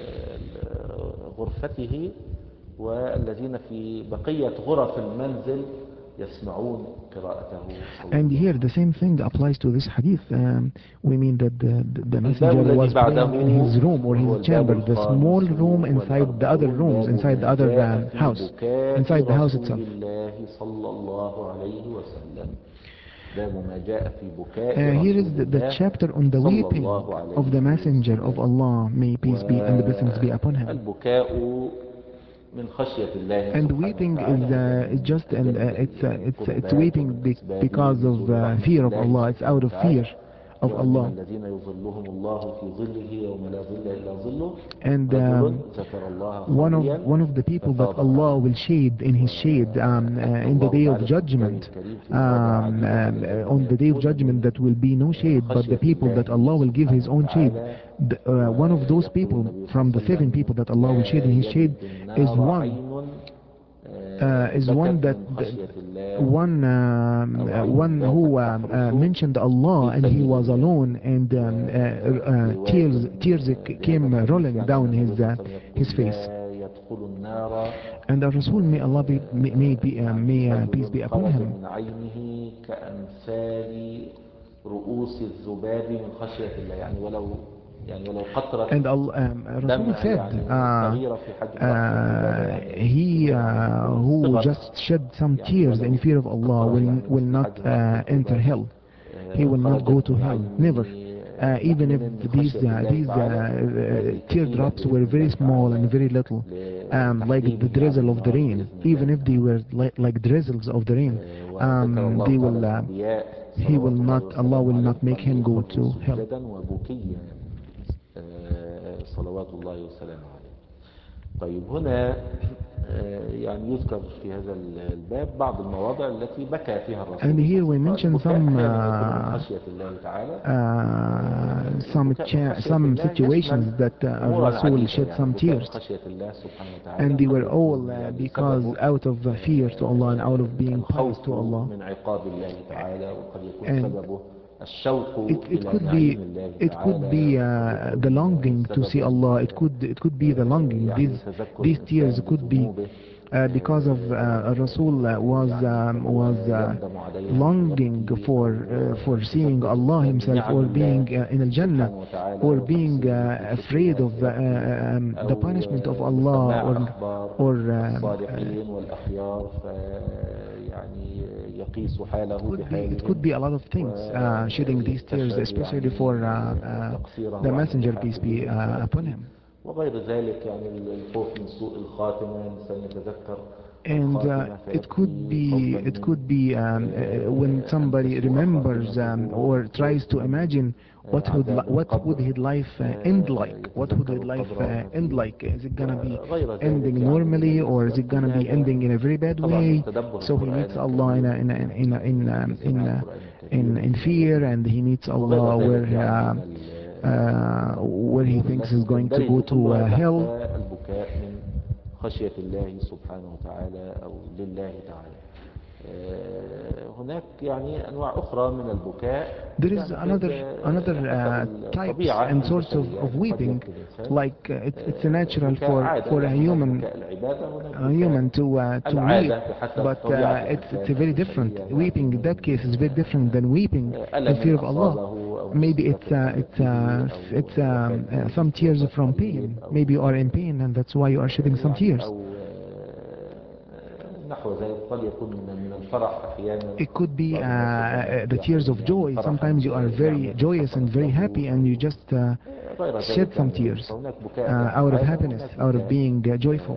Speaker 1: غرفته والذين في بقية غرف المنزل يسمعون قراءته.
Speaker 3: And here the same thing applies to this hadith. We mean that the messenger was praying in his room or his chamber, the small room inside the other rooms, inside the other house, inside the house itself. Here is the chapter on the weeping of the messenger of Allah, may peace be and the blessings be upon him. And weeping is just it's weeping because of fear of Allah. It's out of fear of
Speaker 1: كثيرا من
Speaker 3: Allah.
Speaker 1: الذين يظلهم الله في ظله يوم لا ظل إلا ظله
Speaker 3: And
Speaker 1: رجل ذكر الله خاليا
Speaker 3: one of the people that
Speaker 1: ففاضت
Speaker 3: Allah
Speaker 1: عينه.
Speaker 3: will shade in His shade in the day of judgment, on the day of judgment that will be no shade, but the people that Allah will give His own shade. One of those people from the 7 people that Allah will shade in His shade is one that one who mentioned Allah and he was alone, and tears came rolling down his face. And the Rasul, may Allah may peace be upon him,
Speaker 1: من عينه كأمثال رؤوس الذباب من خشية الله. يعني ولو قطرة
Speaker 3: and
Speaker 1: دمع
Speaker 3: Rasul said,
Speaker 1: صغيرة في حجم
Speaker 3: he who just shed some tears in fear of Allah will not enter hell. He will not go to hell, never. Even if these teardrops were very small and very little, like the drizzle of the rain, even if they were like drizzles of the rain, Allah will not make him go to hell.
Speaker 1: صلوات الله وسلامه عليه. طيب هنا يعني يذكر في هذا الباب بعض المواضع التي بكى فيها الرسول.
Speaker 3: And here we mention some situations that Rasul shed some tears, and they were all because out of fear to Allah and out of being pious to Allah.
Speaker 1: من عقاب الله تعالى وقد يكون سببه
Speaker 3: It could be the longing to see Allah. It could be the longing. These tears could be because of Rasul was longing for seeing Allah Himself, or being in Al Jannah, or being afraid of the punishment of Allah, or it could be a lot of things, shedding these tears, especially for the Messenger, peace be upon him.
Speaker 1: وغير ذلك يعني الخوف من سوء الخاتمة، الإنسان يتذكر.
Speaker 3: And it could be when somebody remembers or tries to imagine what would his life end like? What would his life end like? Is it gonna be ending normally, or is it gonna be ending in a very bad way? So he needs Allah in fear, and he needs Allah where he thinks he's going to go to hell.
Speaker 1: خشية الله سبحانه وتعالى أو لله تعالى. هناك يعني أنواع أخرى من البكاء.
Speaker 3: There is another types and sorts of weeping, like it's a natural for a human to weep, but it's a very different weeping. In that case, is very different than weeping in fear of Allah. Maybe it's some tears from pain. Maybe you are in pain, and that's why you are shedding some tears. It could be the tears of joy. Sometimes you are very joyous and very happy, and you just shed some tears out of happiness, out of being joyful.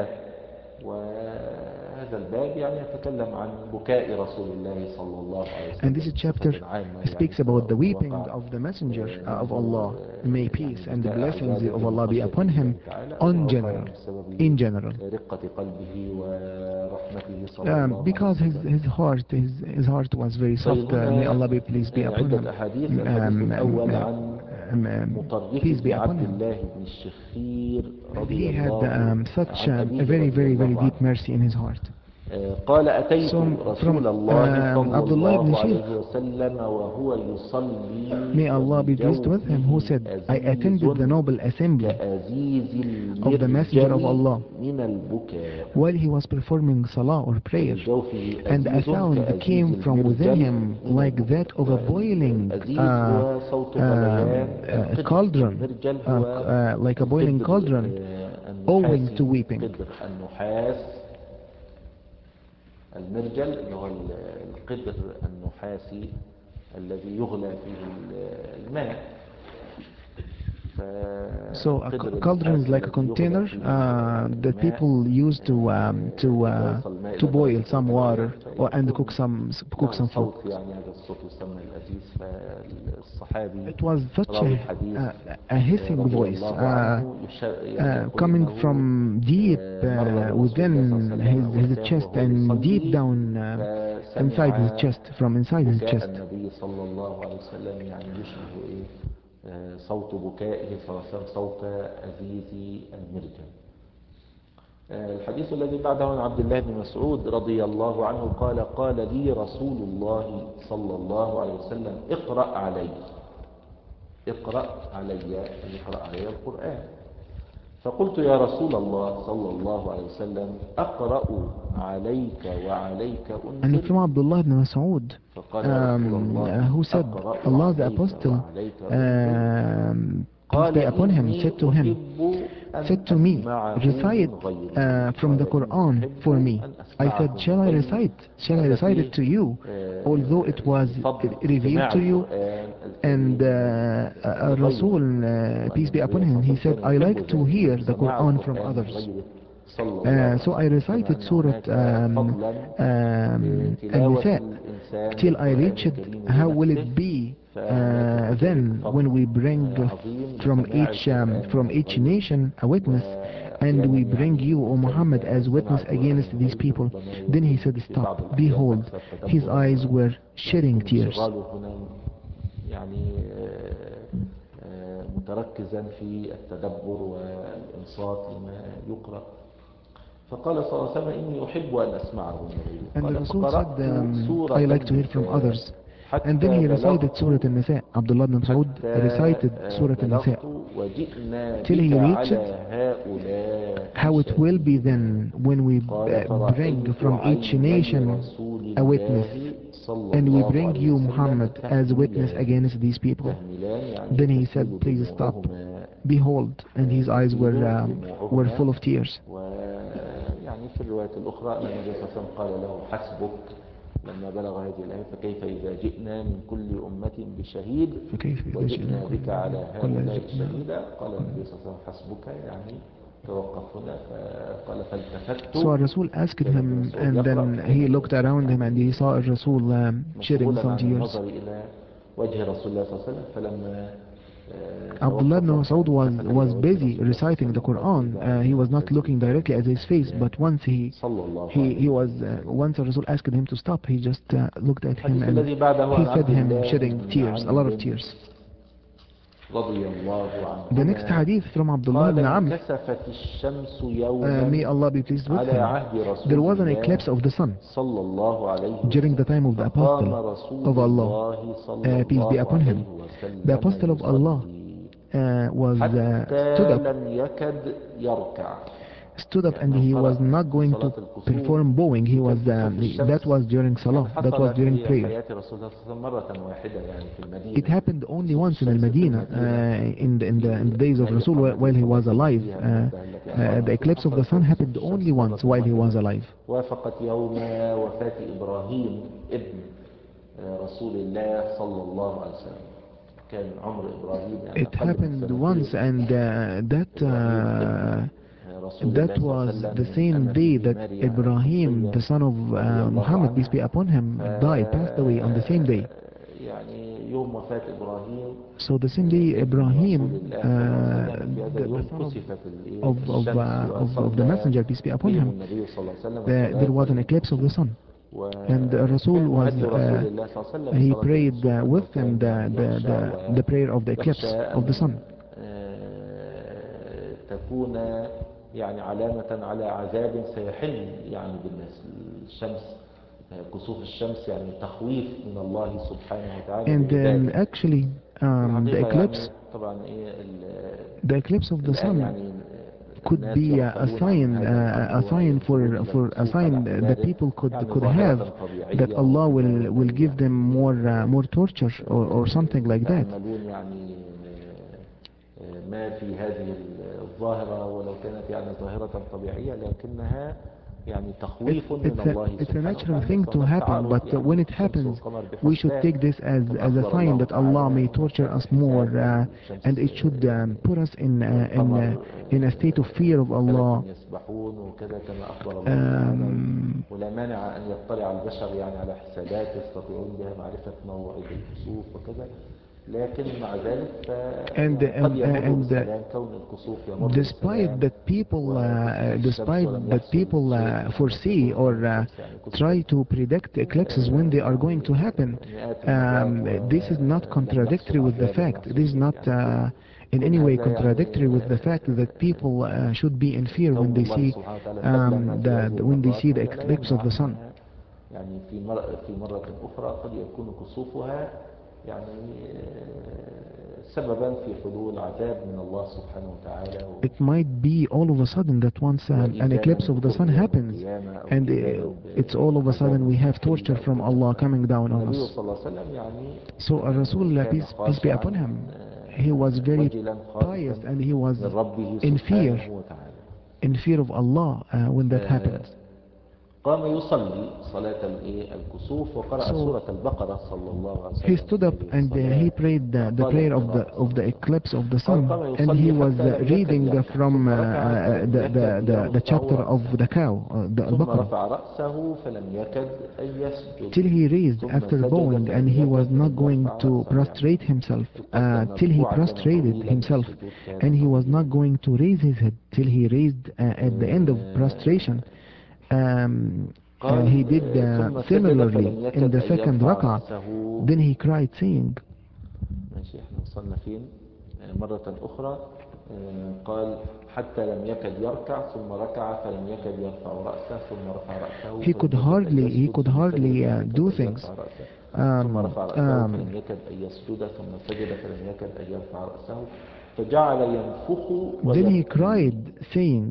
Speaker 3: And this chapter speaks about the weeping of the Messenger of Allah, may peace and the blessings of Allah be upon him, in general. Because his heart was very soft, may Allah be pleased be upon him. Peace be upon him. And he had such a very, very, very deep mercy in his heart.
Speaker 1: قال أتيت رسول الله صلى الله عليه وسلم وهو يصلي.
Speaker 3: May Allah be pleased with him, who said, I attended the noble assembly of the Messenger of Allah while he was performing salah or prayer, and a sound came from within him like that of a boiling cauldron, like a boiling cauldron, owing to weeping.
Speaker 1: المرجل اللي هو القدر النحاسي الذي يغلى فيه الماء.
Speaker 3: So a cauldron is like a container that people use to boil some water and cook some food.
Speaker 1: الصوت يعني هذا الصوت يسمى الأزيز. فالصحابي
Speaker 3: It was such
Speaker 1: راوي الحديث
Speaker 3: a hissing
Speaker 1: رضي
Speaker 3: voice
Speaker 1: الله عنه يقول
Speaker 3: coming
Speaker 1: إنه
Speaker 3: from deep
Speaker 1: مر برسول
Speaker 3: within
Speaker 1: الله صلى الله عليه وسلم
Speaker 3: his chest
Speaker 1: وهو
Speaker 3: and deep
Speaker 1: يصلي،
Speaker 3: down inside his
Speaker 1: فسمع
Speaker 3: chest, from inside his
Speaker 1: بكاء
Speaker 3: chest.
Speaker 1: النبي صلى الله عليه وسلم، يعني يشبه إيه صوت بكائه صلى الله عليه وسلم صوت أزيز المرجل. الحديث الذي بعده عن عبد الله بن مسعود رضي الله عنه قال: قال لي رسول الله صلى الله عليه وسلم: اقرأ علي، اقرأ علي، اقرأ علي القرآن. فقلت: يا رسول الله صلى الله عليه وسلم، أقرأ عليك وعليك
Speaker 3: And
Speaker 1: أنزل؟
Speaker 3: from Abdullah ibn Mas'ud,
Speaker 1: فقال: يا رسول الله
Speaker 3: who said,
Speaker 1: أقرأ
Speaker 3: Allah the
Speaker 1: عليك
Speaker 3: Apostle,
Speaker 1: وعليك أنزل؟
Speaker 3: peace
Speaker 1: قال:
Speaker 3: be upon him,
Speaker 1: إني
Speaker 3: said to him,
Speaker 1: أحب
Speaker 3: said
Speaker 1: أن
Speaker 3: to me,
Speaker 1: أسمعه
Speaker 3: recite
Speaker 1: من غيري.
Speaker 3: from the
Speaker 1: قال: إني
Speaker 3: Quran
Speaker 1: أحب
Speaker 3: for me.
Speaker 1: أن
Speaker 3: I
Speaker 1: أسمعه
Speaker 3: said,
Speaker 1: من
Speaker 3: shall I
Speaker 1: غيري.
Speaker 3: recite? Shall I
Speaker 1: هذا
Speaker 3: recite
Speaker 1: فيه
Speaker 3: it to you, although it was
Speaker 1: فضل
Speaker 3: revealed
Speaker 1: استماع
Speaker 3: to you?
Speaker 1: القرآن
Speaker 3: And
Speaker 1: الكريم
Speaker 3: Rasul,
Speaker 1: لغيره.
Speaker 3: peace be upon him, he said, I like to hear the Quran from others. So I recited Surah An-Nisa till I reached how will it be then when we bring from each nation a witness, and we bring you, O Muhammad, as witness against these people. Then he said, stop. Behold, his eyes were shedding tears.
Speaker 1: يعني متركزا في التدبر والإنصات لما يقرأ. فقال صلى الله عليه وسلم: إني أحب أن أسمعه من غيري.
Speaker 3: And the
Speaker 1: قال:
Speaker 3: Rasul
Speaker 1: فقرأت
Speaker 3: said,
Speaker 1: سورة
Speaker 3: I like to hear from others. And then he recited Surah An-Nisa. Abdullah ibn Mas'ud recited Surah An-Nisa till he reached how it will be then when we bring from each nation a witness, and we bring you, Muhammad, as a witness against these people. Then he said, please stop. Behold, and his eyes were full of tears.
Speaker 1: يعني في الرواية الأخرى أن النبي صلى الله عليه وسلم قال له: حسبك، لما بلغ هذه الآية: فكيف إذا جئنا من كل أمة بشهيد وجئنا بك على هؤلاء شهيدا؟ قال النبي صلى الله عليه وسلم: حسبك، يعني توقف هنا. فقال: فالتفت.
Speaker 3: So Rasul asked him, and then he looked around him and he saw Rasul shedding some tears.
Speaker 1: النظر إلى وجه رسول الله صلى الله عليه وسلم. فلما
Speaker 3: Abdullah ibn Mas'ud was busy reciting the Quran. He was not looking directly at his face, but once once Rasul asked him to stop, he just looked at him and he said him shedding tears, a lot of tears. The next hadith from Abdullah ibn Amr, may Allah be pleased with him, there was an eclipse of the sun during the time of the Apostle of Allah, peace be upon him. The Apostle of Allah stood up and he was not going to perform bowing. That was during Salah, that was during prayer. It happened only once in Medina in the days of Rasul while he was alive. The eclipse of the sun happened only once while he was alive. It happened once, and that was the same day that Ibrahim, the son of Muhammad, peace be upon him, died, passed away on the same day. So the same day Ibrahim, the son of the messenger, peace be upon him, there was an eclipse of the sun. And Rasul he prayed with them the prayer of the eclipse of the sun.
Speaker 1: يعني علامة على عذاب سيحل يعني بالناس. الشمس، كسوف الشمس يعني تخويف من الله سبحانه وتعالى.
Speaker 3: And actually the eclipse, the eclipse of the sun could be a sign for a sign that people could have that Allah will give them more torture or something like that.
Speaker 1: ما في هذه الظاهرة ولو كانت يعني ظاهرة طبيعية، لكنها يعني تخويف من
Speaker 3: It's
Speaker 1: الله
Speaker 3: a
Speaker 1: سبحانه
Speaker 3: natural
Speaker 1: وتعالى.
Speaker 3: thing to
Speaker 1: فهناك
Speaker 3: happen,
Speaker 1: تعارض
Speaker 3: but
Speaker 1: يعني
Speaker 3: when it
Speaker 1: الشمس
Speaker 3: happens,
Speaker 1: والقمر
Speaker 3: we should
Speaker 1: بحسبان
Speaker 3: take this as
Speaker 1: كما
Speaker 3: a
Speaker 1: أخبر
Speaker 3: sign
Speaker 1: الله
Speaker 3: that Allah may
Speaker 1: تعالى
Speaker 3: torture
Speaker 1: هناك
Speaker 3: us more,
Speaker 1: حساب
Speaker 3: and it
Speaker 1: الشمس
Speaker 3: should put us
Speaker 1: والقمر
Speaker 3: in a state of fear of Allah.
Speaker 1: فلك يسبحون وكذا كما أخبر الله تعالى.
Speaker 3: Um,
Speaker 1: ولا مانع أن يطلع البشر يعني على حسابات يستطيعون بها معرفة موعد الكسوف وكذا، لكن مع ذلك قد يمر بالسلام كون الكسوف يمر
Speaker 3: despite
Speaker 1: بالسلام.
Speaker 3: that people foresee or try to predict eclipses when they are going to happen, this is not contradictory with the fact. This is not in any way contradictory with the fact that people should be in fear when they see the eclipse of the sun.
Speaker 1: يعني في مرة أخرى قد يكون كسوفها يعني سببا في حلول عذاب من الله سبحانه وتعالى.
Speaker 3: It might be all of a sudden that once an eclipse of the sun happens, and it's all of a sudden we have torture from Allah coming down on us. So Rasul, peace be upon him, he was very pious and he was in fear of Allah when that happens.
Speaker 1: قام يصلي صلاة الكسوف وقرأ سورة البقرة صلى الله عليه وسلم.
Speaker 3: He stood up and he prayed the prayer of the eclipse of the sun, and he was reading from the chapter of the cow, the Al-Baqarah, till he raised after bowing, and he was not going to prostrate himself till he prostrated himself, and he was not going to raise his head till he raised at the end of prostration. He did similarly in the second rak'ah. Then he cried saying,
Speaker 1: ماشي احنا وصلنا فين؟ مرة أخرى قال حتى لم يكد يركع ثم ركع فلم يكد يرفع رأسه ثم رفع رأسه.
Speaker 3: He could hardly do things.
Speaker 1: ثم رفع رأسه فلم يكد أن يسجد ثم سجد فلم يكد أن يرفع رأسه فجعل ينفخ.
Speaker 3: Then he cried saying,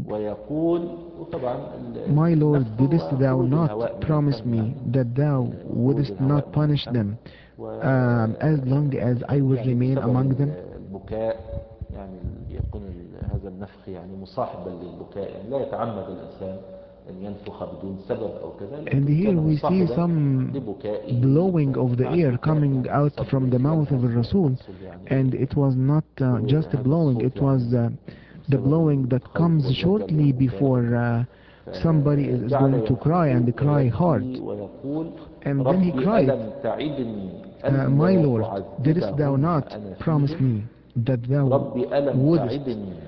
Speaker 3: My Lord, didst thou not promise me that thou wouldst not punish them as long as I will remain among them?
Speaker 1: البكاء يعني يكون هذا النفخ يعني مصاحبا للبكاء، يعني لا يتعمد الإنسان أن ينفخ بدون سبب أو كذا.
Speaker 3: And here we see some blowing of the air coming out from the mouth of the Rasul, and it was not just a blowing, it was the blowing that comes shortly before somebody is going to cry, and they cry hard. And then he cried, My Lord, didst thou not promise me that thou wouldst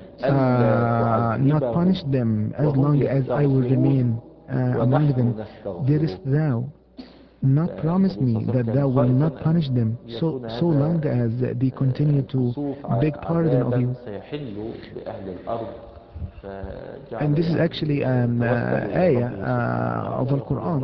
Speaker 3: not punish them as long as I will remain among them? Didst thou not promise me that thou will not punish them so long as they continue to beg pardon of you? And this is actually an ayah of the Quran.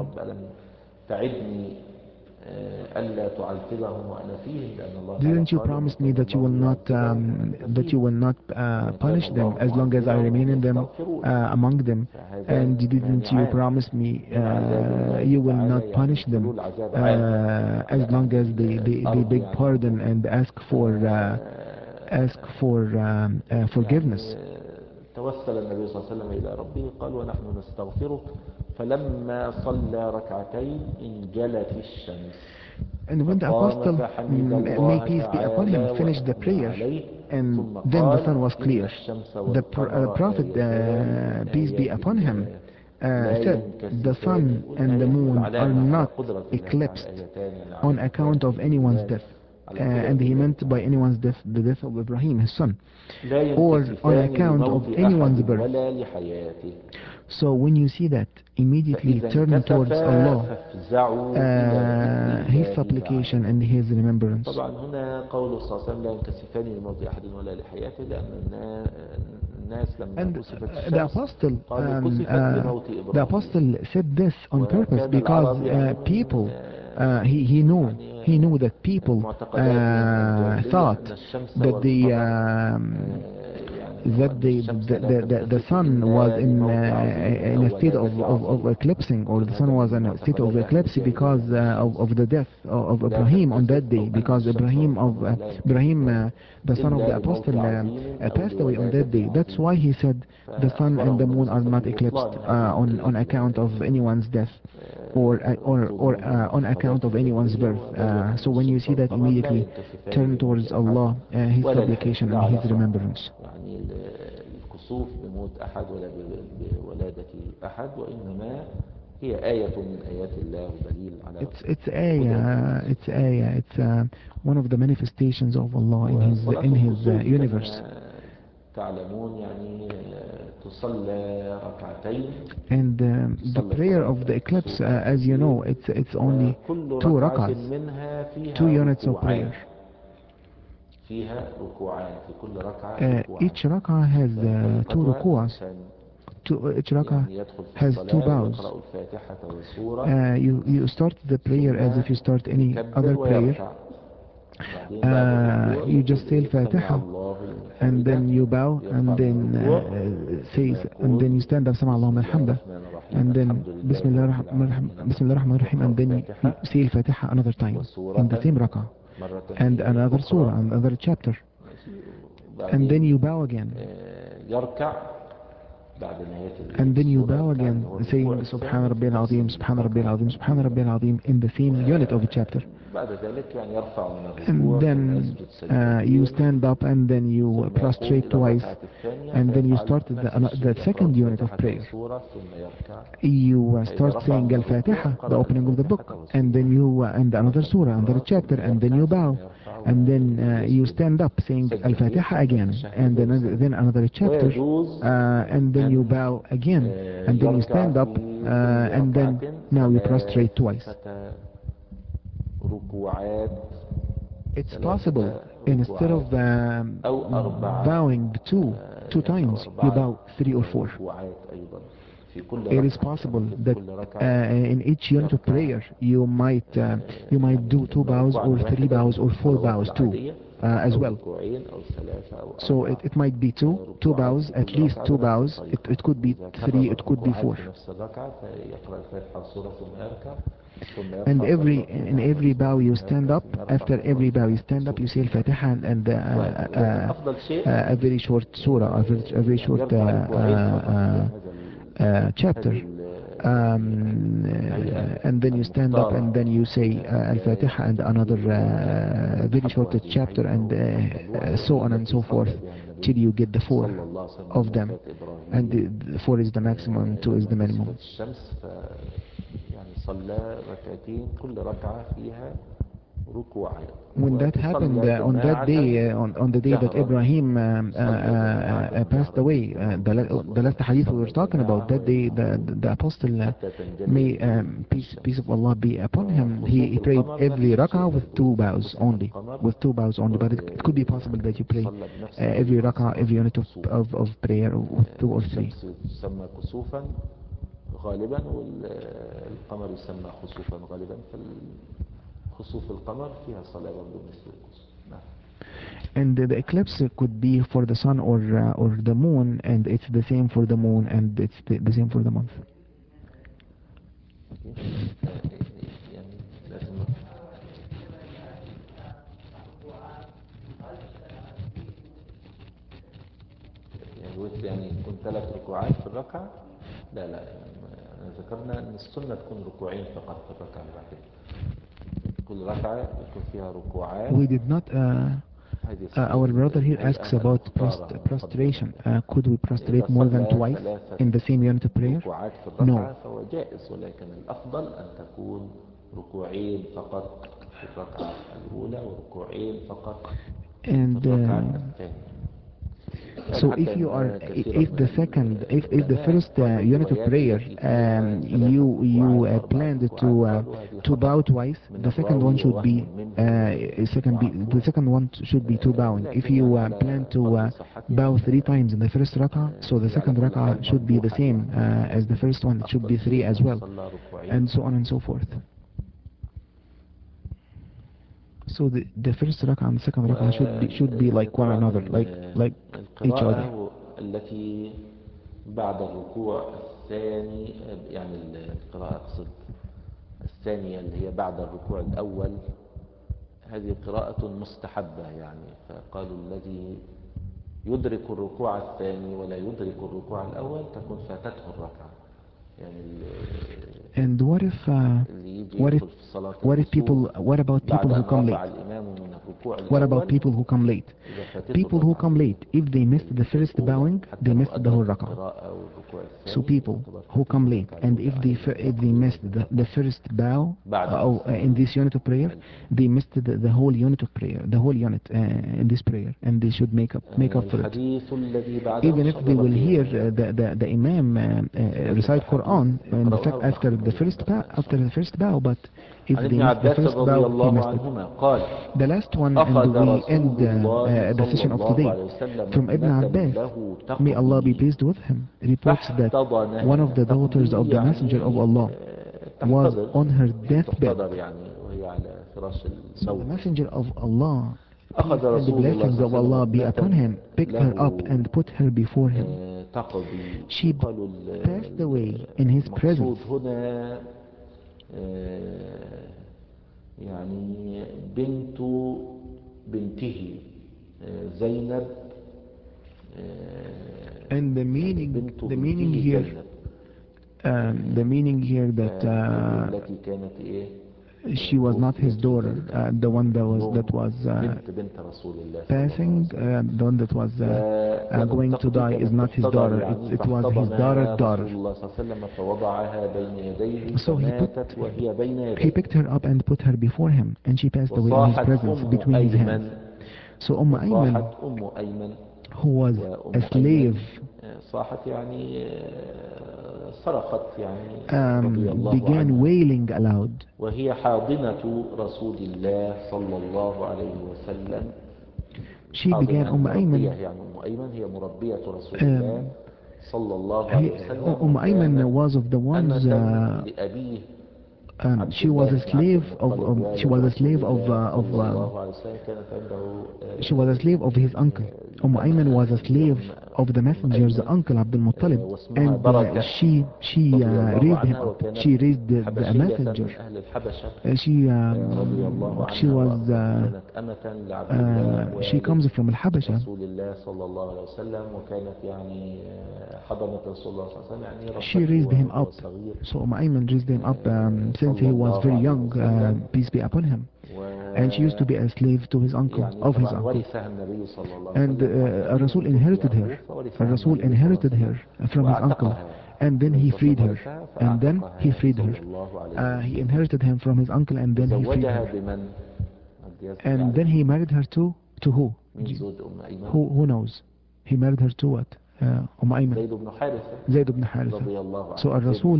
Speaker 3: Didn't you promise me that you will not punish them as long as I remain in them among them? And didn't you promise me you will not punish them as long as they beg pardon and ask for forgiveness?
Speaker 1: توسل النبي صلى الله عليه وسلم إلى ربه قال ونحن نستغفرك فلما صلى ركعتين انجلت الشمس.
Speaker 3: And when the apostle, may peace be upon him, finished the prayer, and then the sun was clear, the Prophet, peace be upon him, said, the sun and the moon are not eclipsed on account of anyone's death. And he meant by anyone's death, the death of Ibrahim, his son, or on account of anyone's birth. So when you see that, immediately turn towards Allah, his supplication and his remembrance. And the apostle said this on purpose because people, he knew that people thought that that the sun was in a state of eclipsing, or the sun was in a state of eclipse because of the death of Ibrahim on that day, because Ibrahim, the son of the apostle, passed away on that day. That's why he said the sun and the moon are not eclipsed on account of anyone's death, or on account of anyone's birth. So when you see that, immediately turn towards Allah, His supplication and His remembrance.
Speaker 1: يعني الكسوف بموت أحد ولا بولادة أحد، وإنما هي آية من آيات الله ودليل على
Speaker 3: it's one of the manifestations of Allah in His universe.
Speaker 1: تعلمون يعني تصلى ركعتين.
Speaker 3: And the prayer of the eclipse, as you know, it's only 2 rak'ahs, 2 units of prayer.
Speaker 1: فيها ركوعان، في كل ركعة
Speaker 3: each rak'ah has 2 ruku'as. Each rak'ah has 2 bows. You start the prayer as if you start any other prayer. You just say Al-Fatiha, and then you bow, and then and then you stand up, Sama Allahumma al-hamda, and then Bismillah ar-Rahman ar-Rahim, and then you say Al-Fatiha another time in the same rak'ah, and another surah, another chapter, and then you bow again. And then you bow again, saying Subhana Rabbiyal Azim, Subhana Rabbiyal Azim, Subhana Rabbiyal Azim in the same unit of the chapter. And then you stand up, and then you prostrate twice, and then you start the second unit of prayer. You start saying Al-Fatiha, the opening of the book, and then you and another surah, another chapter, and then you bow, and then you stand up saying Al-Fatiha again, and then another chapter, and then you bow again, and then you stand up, and then now you prostrate twice. It's possible, instead of bowing two times, you bow 3 or 4. It is possible that in each unit of prayer you might do 2 bows or 3 bows or 4 bows too, as well. So it might be two bows, at least 2 bows. It could be 3, it could be 4. And in every bow you stand up. After every bow you stand up, you say Al-Fatiha and a very short surah, a very short chapter, and then you stand up, and then you say Al-Fatiha and another very short chapter, and so on and so forth, till you get the 4 of them, and the 4 is the maximum, 2 is the minimum. When that happened on that day, on the day that Ibrahim passed away, the last hadith we were talking about, that day the apostle, may peace of Allah be upon him, he prayed every rak'ah with 2 bows only, but it could be possible that you pray every rak'ah, every unit of prayer with 2 or 3.
Speaker 1: غالبا والقمر يسمى خسوفا غالبا، فالخسوف القمر فيها صلاة برضه مثل الكسوف.
Speaker 3: And the eclipse could be for the sun or the moon, and it's the same for the moon, and it's the same for the month.
Speaker 1: يعني يكون 3 ركوعات في الركعة؟ لا ذكرنا ان السنة تكون ركوعين فقط في الركعة الواحدة. كل ركعة يكون فيها ركوعات.
Speaker 3: We did not our brother here asks about prostration. Could we prostrate more than twice in the same unit of prayer? No.
Speaker 1: فهو جائز، ولكن الأفضل أن تكون ركوعين فقط في الركعة الأولى وركوعين فقط في الركعة الثانية.
Speaker 3: So if the first unit of prayer you planned to bow twice, the second one should be the second one should be 2 bowing. If you plan to bow 3 times in the first rak'ah, so the second rak'ah should be the same as the first one. It should be 3 as well, and so on and so forth. So the first rak'ah and the second rak'ah should be like one another, like each other.
Speaker 1: التي بعد الركوع الثاني، يعني القراءة أقصد الثانية اللي هي بعد الركوع الأول، هذه قراءة مستحبة يعني. فقالوا الذي يدرك الركوع الثاني ولا يدرك الركوع الأول تكون فاتته الركعة. يعني
Speaker 3: And what if
Speaker 1: اللي يجي
Speaker 3: what if
Speaker 1: يدخل في صلاة
Speaker 3: what if people
Speaker 1: الكسوف
Speaker 3: what about
Speaker 1: بعد
Speaker 3: people
Speaker 1: أن
Speaker 3: who come
Speaker 1: رفع
Speaker 3: late?
Speaker 1: الإمام من الركوع
Speaker 3: What about
Speaker 1: الأول
Speaker 3: people who come late?
Speaker 1: إذا فاتته
Speaker 3: People who
Speaker 1: الركعة
Speaker 3: come late, if they missed the first
Speaker 1: الأولى
Speaker 3: bowing,
Speaker 1: حتى
Speaker 3: they
Speaker 1: لو
Speaker 3: missed the whole
Speaker 1: أدرك
Speaker 3: rak'ah.
Speaker 1: القراءة والركوع
Speaker 3: So
Speaker 1: الثاني
Speaker 3: people
Speaker 1: تعتبر
Speaker 3: who
Speaker 1: فاتته
Speaker 3: come late,
Speaker 1: الركعة
Speaker 3: and
Speaker 1: الأولى
Speaker 3: if they missed the first bow
Speaker 1: بعد
Speaker 3: in this unit of prayer, they missed the whole unit of prayer, the whole unit in this prayer, and they should make up for it.
Speaker 1: الحديث الذي بعده
Speaker 3: Even if they will hear
Speaker 1: صدر
Speaker 3: the Imam recite Quran in the fact after the first bow, but if
Speaker 1: عن
Speaker 3: they
Speaker 1: ابن
Speaker 3: missed the
Speaker 1: عباس
Speaker 3: first
Speaker 1: رضي
Speaker 3: bow, he
Speaker 1: الله
Speaker 3: missed it.
Speaker 1: عنهما قال
Speaker 3: The last one, and
Speaker 1: أخذ
Speaker 3: we
Speaker 1: رسول
Speaker 3: end
Speaker 1: الله
Speaker 3: the
Speaker 1: صلى
Speaker 3: session of
Speaker 1: الله
Speaker 3: today
Speaker 1: عليه وسلم
Speaker 3: from Ibn
Speaker 1: ابنة
Speaker 3: Abbas,
Speaker 1: له
Speaker 3: may Allah be
Speaker 1: تقضي
Speaker 3: pleased with him, reports that
Speaker 1: فاحتضنها.
Speaker 3: one of the daughters of the
Speaker 1: يعني
Speaker 3: Messenger of Allah was
Speaker 1: تحتضر
Speaker 3: on her deathbed.
Speaker 1: تحتضر يعني وهي على فراش
Speaker 3: So the
Speaker 1: الموت.
Speaker 3: Messenger of Allah, peace
Speaker 1: أخذ
Speaker 3: and the
Speaker 1: رسول الله
Speaker 3: blessings
Speaker 1: صلى
Speaker 3: of
Speaker 1: الله عليه
Speaker 3: Allah
Speaker 1: وسلم
Speaker 3: be upon him, picked her up and put her before him.
Speaker 1: تقضي.
Speaker 3: She
Speaker 1: قالوا
Speaker 3: passed away in his
Speaker 1: المقصود
Speaker 3: presence.
Speaker 1: هنا يعني بنته زينب،
Speaker 3: And the meaning here, that
Speaker 1: التي كانت إيه
Speaker 3: she was not his daughter, the one that was
Speaker 1: بنت رسول الله
Speaker 3: passing, the one that was going to die is not his daughter, it was his daughter's daughter.
Speaker 1: رسول الله صلى الله عليه وسلم فوضعها بين يديه
Speaker 3: So
Speaker 1: فماتت وهي بين
Speaker 3: he
Speaker 1: يديه.
Speaker 3: picked her up and put her before him, and she passed away in his
Speaker 1: وصاحت
Speaker 3: presence between his hands. So
Speaker 1: وصاحت أم أيمن
Speaker 3: who was a slave,
Speaker 1: صاحت يعني صرخت يعني رضي الله
Speaker 3: began
Speaker 1: عنها،
Speaker 3: wailing aloud.
Speaker 1: وهي حاضنة رسول الله صلى الله عليه وسلم.
Speaker 3: She began
Speaker 1: مربية يعني أم أيمن هي مربية رسول الله صلى الله عليه وسلم.
Speaker 3: Ayman was of the ones
Speaker 1: لأبيه
Speaker 3: she was a slave of she was a slave of his uncle. Ayman was a slave of the messenger's uncle Abdul Muttalib, and she raised him up. She raised the messenger. She comes from Al-Habasha. She raised him up. So Ayman raised him up since he was very young, peace be upon him. And she used to be a slave to his uncle, of his uncle. And Rasul inherited her. Rasul inherited her from his uncle. And then he freed her. He inherited him from his uncle, and then he freed her. And then he married her to who? Who knows? He married her to what? Ayman. Zayd ibn Haritha. So Rasul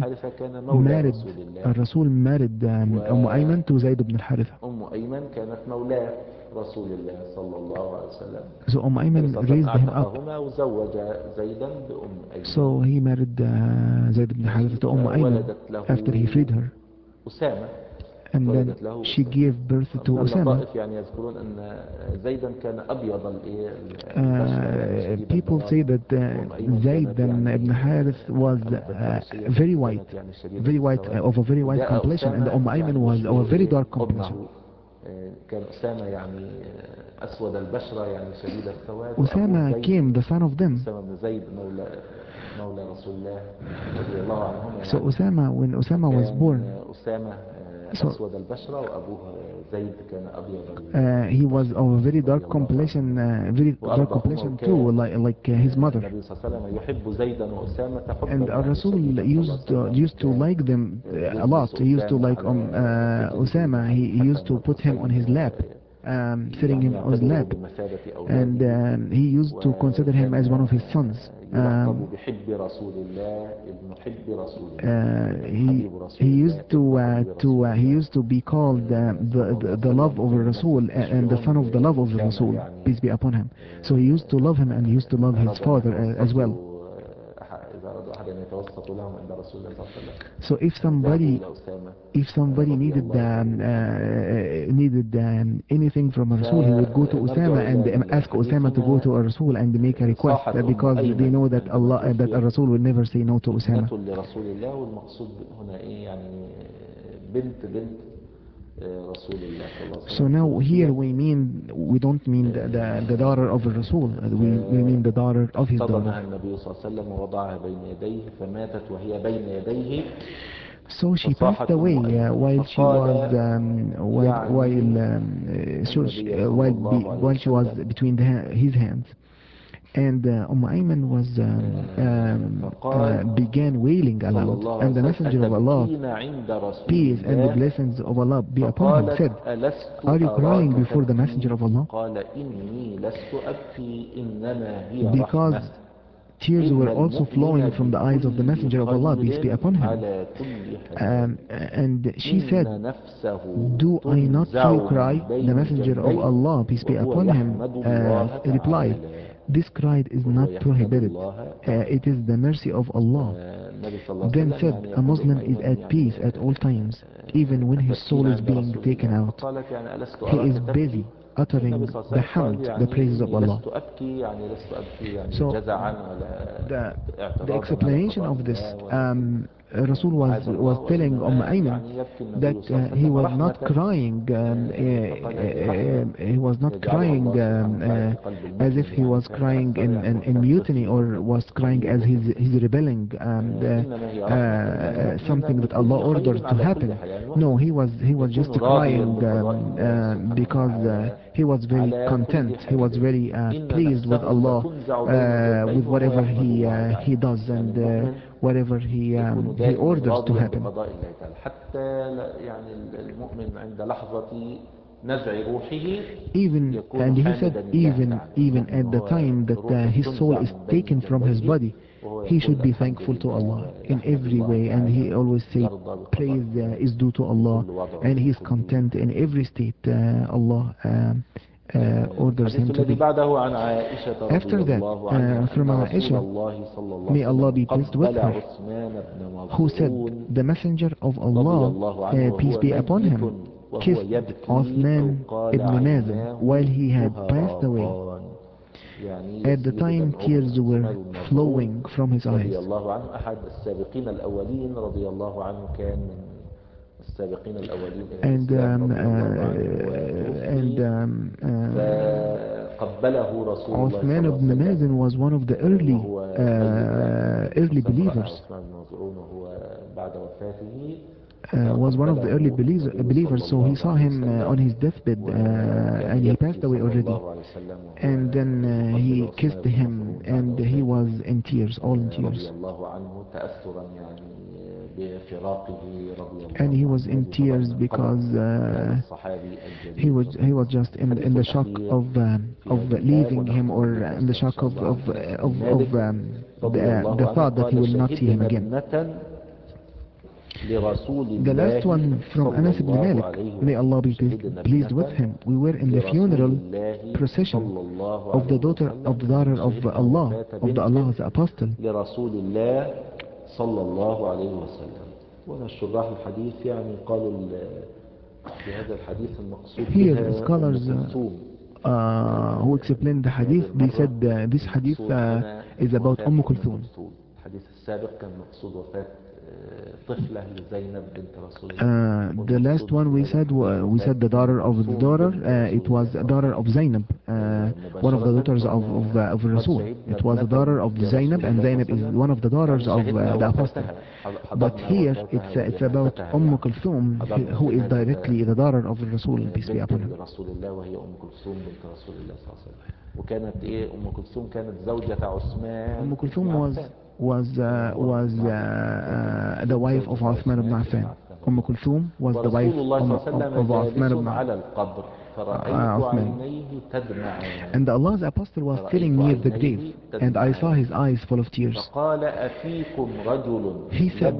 Speaker 3: married Ayman to Zayd ibn Haritha.
Speaker 1: كانت مولاة رسول الله صلى الله عليه وسلم.
Speaker 3: So Ayman raised him up.
Speaker 1: وزوج زيدا بأم أيمن.
Speaker 3: So he married Zayd ibn Haritha to Ayman after he freed her.
Speaker 1: أسامة.
Speaker 3: And then she gave birth to Usama.
Speaker 1: يعني يذكرون أن زيدا كان أبيض
Speaker 3: people say that Zayd ibn Harith was very white, of a very white complexion, and Ayman was of a very dark complexion.
Speaker 1: كان أسامة يعني أسود البشرة يعني شديد السواد.
Speaker 3: Usama came, the son of them.
Speaker 1: أسامة بن زيد مولى رسول الله رضي الله عنهما.
Speaker 3: So when Usama was born,
Speaker 1: أسامة أسود البشرة وأبوه زيد كان أبيض.
Speaker 3: He was of a very dark complexion, too, like his mother.
Speaker 1: النبي صلى الله عليه وسلم يحب زيدا وأسامة حبا.
Speaker 3: And Rasul used to like them a lot. He used to like Usama. He used to put him on his lap, sitting him on his lap, and he used to consider him as one of his sons. He used to be called the love of Rasul and the son of the love of Rasul, peace be upon him. So he used to love him, and he used to love his father as well.
Speaker 1: أحد أن يتوسط لهم عند رسول الله صلى الله عليه وسلم.
Speaker 3: So if
Speaker 1: ذهبوا
Speaker 3: somebody
Speaker 1: إلى أسامة
Speaker 3: needed
Speaker 1: رضي الله
Speaker 3: needed anything from a Rasul, he would go to
Speaker 1: فنرجع
Speaker 3: Osama and
Speaker 1: إلى
Speaker 3: ask Osama to go
Speaker 1: حديثنا.
Speaker 3: to a Rasul and make a request,
Speaker 1: صاحت أم
Speaker 3: because they know that
Speaker 1: أيمن عندما
Speaker 3: that a
Speaker 1: توفي
Speaker 3: Rasul will never say no to Osama.
Speaker 1: ابنة لرسول الله، والمقصود هنا إيه يعني بنت رسول الله صلى الله عليه
Speaker 3: So
Speaker 1: وسلم.
Speaker 3: now here
Speaker 1: توفيت
Speaker 3: we don't mean the daughter of a Rasul, we mean the daughter of his
Speaker 1: احتضنها
Speaker 3: daughter.
Speaker 1: النبي صلى الله عليه وسلم ووضعها بين يديه فماتت وهي بين يديه.
Speaker 3: So she passed away while she was while she was between his hands, and Ayman was began wailing aloud, and the Messenger of Allah, peace and the blessings of Allah be upon him, said, "Are you crying before the Messenger of Allah?"
Speaker 1: قال إني لست أبكي إنما هي
Speaker 3: Because
Speaker 1: رحمة.
Speaker 3: tears were also flowing from the eyes of the Messenger of Allah, peace be upon him.
Speaker 1: على كل حال.
Speaker 3: And she said,
Speaker 1: إن نفسه
Speaker 3: "Do I not see you cry?"
Speaker 1: بين
Speaker 3: The Messenger of
Speaker 1: جنبيه
Speaker 3: Allah, peace be
Speaker 1: وهو
Speaker 3: upon him,
Speaker 1: يحمد الله
Speaker 3: replied,
Speaker 1: تعالى.
Speaker 3: "This cry is
Speaker 1: وهو
Speaker 3: not
Speaker 1: يحمد
Speaker 3: prohibited.
Speaker 1: الله
Speaker 3: It is the mercy of Allah."
Speaker 1: النبي صلى الله عليه
Speaker 3: Then
Speaker 1: وسلم
Speaker 3: said,
Speaker 1: يعني
Speaker 3: "A
Speaker 1: يقول
Speaker 3: Muslim
Speaker 1: أم
Speaker 3: is
Speaker 1: أيمن
Speaker 3: at peace at all times, even when his soul
Speaker 1: أتبكين
Speaker 3: is
Speaker 1: عند
Speaker 3: being
Speaker 1: رسول
Speaker 3: taken
Speaker 1: الله؟
Speaker 3: out.
Speaker 1: فقالت يعني ألست
Speaker 3: He
Speaker 1: أراك
Speaker 3: is
Speaker 1: تبكي؟
Speaker 3: busy
Speaker 1: النبي
Speaker 3: uttering
Speaker 1: صلى الله
Speaker 3: the
Speaker 1: عليه وسلم قال
Speaker 3: hamd, the
Speaker 1: يعني
Speaker 3: praises of
Speaker 1: إني
Speaker 3: Allah."
Speaker 1: لست أبكي يعني لست أبكي يعني
Speaker 3: So
Speaker 1: جزعا ولا
Speaker 3: the
Speaker 1: اعتراضا على
Speaker 3: explanation
Speaker 1: قضاء
Speaker 3: of this,
Speaker 1: الله ولا
Speaker 3: Rasul
Speaker 1: معاذ الله،
Speaker 3: was telling
Speaker 1: وإنما
Speaker 3: Ayman
Speaker 1: يعني يبكي
Speaker 3: that
Speaker 1: النبي صلى الله عليه
Speaker 3: he
Speaker 1: وسلم
Speaker 3: was not
Speaker 1: رحمة.
Speaker 3: crying,
Speaker 1: فقال هذه رحمة
Speaker 3: he was not
Speaker 1: يجعلها
Speaker 3: crying
Speaker 1: الله سبحانه وتعالى في قلب المؤمن،
Speaker 3: as if he
Speaker 1: يعني
Speaker 3: was
Speaker 1: كان
Speaker 3: crying
Speaker 1: أكثر يعني
Speaker 3: in
Speaker 1: وكان
Speaker 3: mutiny,
Speaker 1: طفل
Speaker 3: or
Speaker 1: وكان
Speaker 3: was crying as
Speaker 1: صغير.
Speaker 3: he's rebelling
Speaker 1: إنما هي رحمة إلى
Speaker 3: something that Allah
Speaker 1: بكل
Speaker 3: ordered
Speaker 1: خير
Speaker 3: to
Speaker 1: على كل
Speaker 3: happen.
Speaker 1: حال. يعني
Speaker 3: No, he was
Speaker 1: يكون
Speaker 3: just
Speaker 1: راضيا
Speaker 3: crying
Speaker 1: بقضاء الله سبحانه
Speaker 3: because
Speaker 1: وتعالى
Speaker 3: he was very
Speaker 1: على
Speaker 3: content.
Speaker 1: كل
Speaker 3: He was
Speaker 1: حال.
Speaker 3: very
Speaker 1: إن
Speaker 3: pleased with
Speaker 1: نفسه
Speaker 3: Allah
Speaker 1: لتنزع بين جنبيه
Speaker 3: with
Speaker 1: وهو
Speaker 3: whatever
Speaker 1: يحمد الله تعالى.
Speaker 3: he does,
Speaker 1: يعني
Speaker 3: and
Speaker 1: المؤمن
Speaker 3: whatever
Speaker 1: يكون
Speaker 3: he
Speaker 1: دائما
Speaker 3: orders to
Speaker 1: راضيا
Speaker 3: happen.
Speaker 1: بقضاء الله تعالى، حتى يعني المؤمن عند لحظة نزع روحه يكون
Speaker 3: And he
Speaker 1: حامدا
Speaker 3: said,
Speaker 1: لله تعالى.
Speaker 3: even
Speaker 1: المؤمن
Speaker 3: at the
Speaker 1: وهو
Speaker 3: time that
Speaker 1: روحه
Speaker 3: his soul
Speaker 1: تنزع
Speaker 3: is
Speaker 1: من بين
Speaker 3: taken from his
Speaker 1: جنبيه
Speaker 3: body,
Speaker 1: وهو
Speaker 3: he
Speaker 1: يقول
Speaker 3: should be
Speaker 1: الحمد
Speaker 3: thankful to
Speaker 1: لله
Speaker 3: Allah in
Speaker 1: ويحمد
Speaker 3: every
Speaker 1: الله
Speaker 3: way, and
Speaker 1: تعالى
Speaker 3: he always say
Speaker 1: يرضى بقضاء
Speaker 3: praise
Speaker 1: الله
Speaker 3: is due to
Speaker 1: في
Speaker 3: Allah,
Speaker 1: كل وضع
Speaker 3: and he is
Speaker 1: وفي كل
Speaker 3: content in every state Allah orders
Speaker 1: الحديث
Speaker 3: him to
Speaker 1: الذي
Speaker 3: be.
Speaker 1: بعده عن عائشة رضي
Speaker 3: After that,
Speaker 1: الله عنها
Speaker 3: from
Speaker 1: أن رسول
Speaker 3: Aisha,
Speaker 1: الله صلى الله
Speaker 3: may
Speaker 1: عليه
Speaker 3: Allah
Speaker 1: وسلم
Speaker 3: be pleased with
Speaker 1: قبل
Speaker 3: her,
Speaker 1: عثمان بن
Speaker 3: who said,
Speaker 1: مظعون
Speaker 3: the Messenger of
Speaker 1: رضي
Speaker 3: Allah,
Speaker 1: الله عنه
Speaker 3: peace
Speaker 1: وهو
Speaker 3: be upon
Speaker 1: ميت
Speaker 3: him,
Speaker 1: وهو
Speaker 3: kissed
Speaker 1: يبكي أو
Speaker 3: Uthman
Speaker 1: قال
Speaker 3: ibn Mazin
Speaker 1: عيناه
Speaker 3: while he had passed away.
Speaker 1: تهراقان. يعني
Speaker 3: At the
Speaker 1: يسيل
Speaker 3: time,
Speaker 1: دمعه.
Speaker 3: tears were
Speaker 1: عثمان بن مظعون
Speaker 3: flowing from his eyes.
Speaker 1: رضي الله عنه أحد السابقين الأولين رضي الله عنه، كان من السابقين الأولين إلى الإسلام رضي الله عنه فقبله رسول الله صلى
Speaker 3: Uthman
Speaker 1: الله
Speaker 3: ibn
Speaker 1: عليه
Speaker 3: Mazin
Speaker 1: وسلم
Speaker 3: was one of the
Speaker 1: وهو
Speaker 3: early
Speaker 1: ميت.
Speaker 3: believers.
Speaker 1: عثمان بن مظعون وهو بعد وفاته
Speaker 3: Was one of the early believers, so he saw him on his deathbed, and he passed away already. And then he kissed him, and he was in tears, all in tears.
Speaker 1: رضي الله عنه تأثرا يعني بفراقه رضي الله
Speaker 3: And he was
Speaker 1: عنه.
Speaker 3: in tears because he was just in the shock of leaving him, or in the shock of the thought that he will not see him again. The last one from Anas ibn Malik, may Allah be pleased with him. We were in the funeral procession of the daughter of Allah, of the Allah's apostle.
Speaker 1: لرسول الله صلى الله عليه وسلم. وهنا الشراح الحديث يعني قالوا في هذا الحديث المقصود
Speaker 3: Here
Speaker 1: بها
Speaker 3: scholars who explained the hadith, they said this hadith is about Kulthum.
Speaker 1: الحديث السابق كان مقصود وفاة طفلة لزينب بنت رسول الله.
Speaker 3: The last one we said the daughter of the daughter. It was a daughter of Zainab, one of the daughters of Rasul. It was the daughter of Zainab, and Zainab is one of the daughters of the apostle. But here it's about Kulthum, who is directly the daughter of Rasul, peace be upon him.
Speaker 1: رسول الله وهي كلثوم بنت رسول الله صلى الله عليه وسلم. وكانت ايه كلثوم كانت زوجة عثمان.
Speaker 3: كلثوم was the wife of Uthman ibn Affan. Kulthum was the wife of Uthman ibn Affan. And Allah's apostle was sitting near the grave, and I saw his eyes full of tears. He said,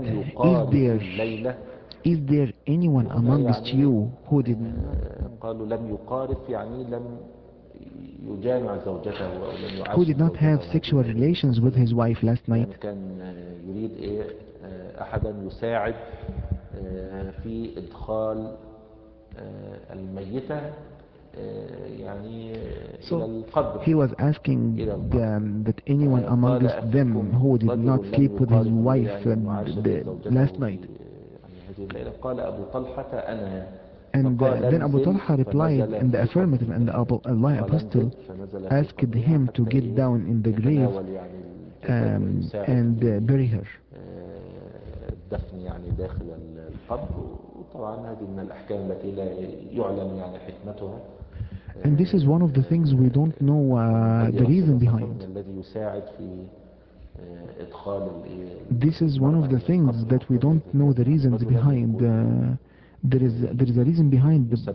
Speaker 3: is there anyone amongst you who did
Speaker 1: قالوا لم يقارف يعني لم يجامع زوجته أو لم يعاشر
Speaker 3: who did not have
Speaker 1: زوجته
Speaker 3: sexual
Speaker 1: هذه الليلة
Speaker 3: relations with his wife last night,
Speaker 1: يعني كان يريد أحدا يساعد في إدخال الميتة يعني إلى
Speaker 3: so
Speaker 1: القبر.
Speaker 3: he was asking that anyone amongst them who did not sleep with his wife last night.
Speaker 1: يعني هذه الليلة قال أبو طلحة أنا.
Speaker 3: And then Abu
Speaker 1: انزل
Speaker 3: Talha replied in the
Speaker 1: فنزل في
Speaker 3: affirmative, and
Speaker 1: قبره.
Speaker 3: Allah
Speaker 1: قال
Speaker 3: Apostle
Speaker 1: انزل فنزل في
Speaker 3: asked
Speaker 1: قبره
Speaker 3: him to
Speaker 1: حتى
Speaker 3: get down in the grave
Speaker 1: يتناول يعني الجسد ويساعد
Speaker 3: and
Speaker 1: في
Speaker 3: bury her.
Speaker 1: الدفن يعني داخل القبر. وطبعا هذه من الأحكام التي لا يعلم يعني حكمتها.
Speaker 3: And this is one of the things we don't know the reason behind.
Speaker 1: الذي يساعد في إدخال
Speaker 3: This is one of the things that we don't know the reasons behind. There is a reason behind it.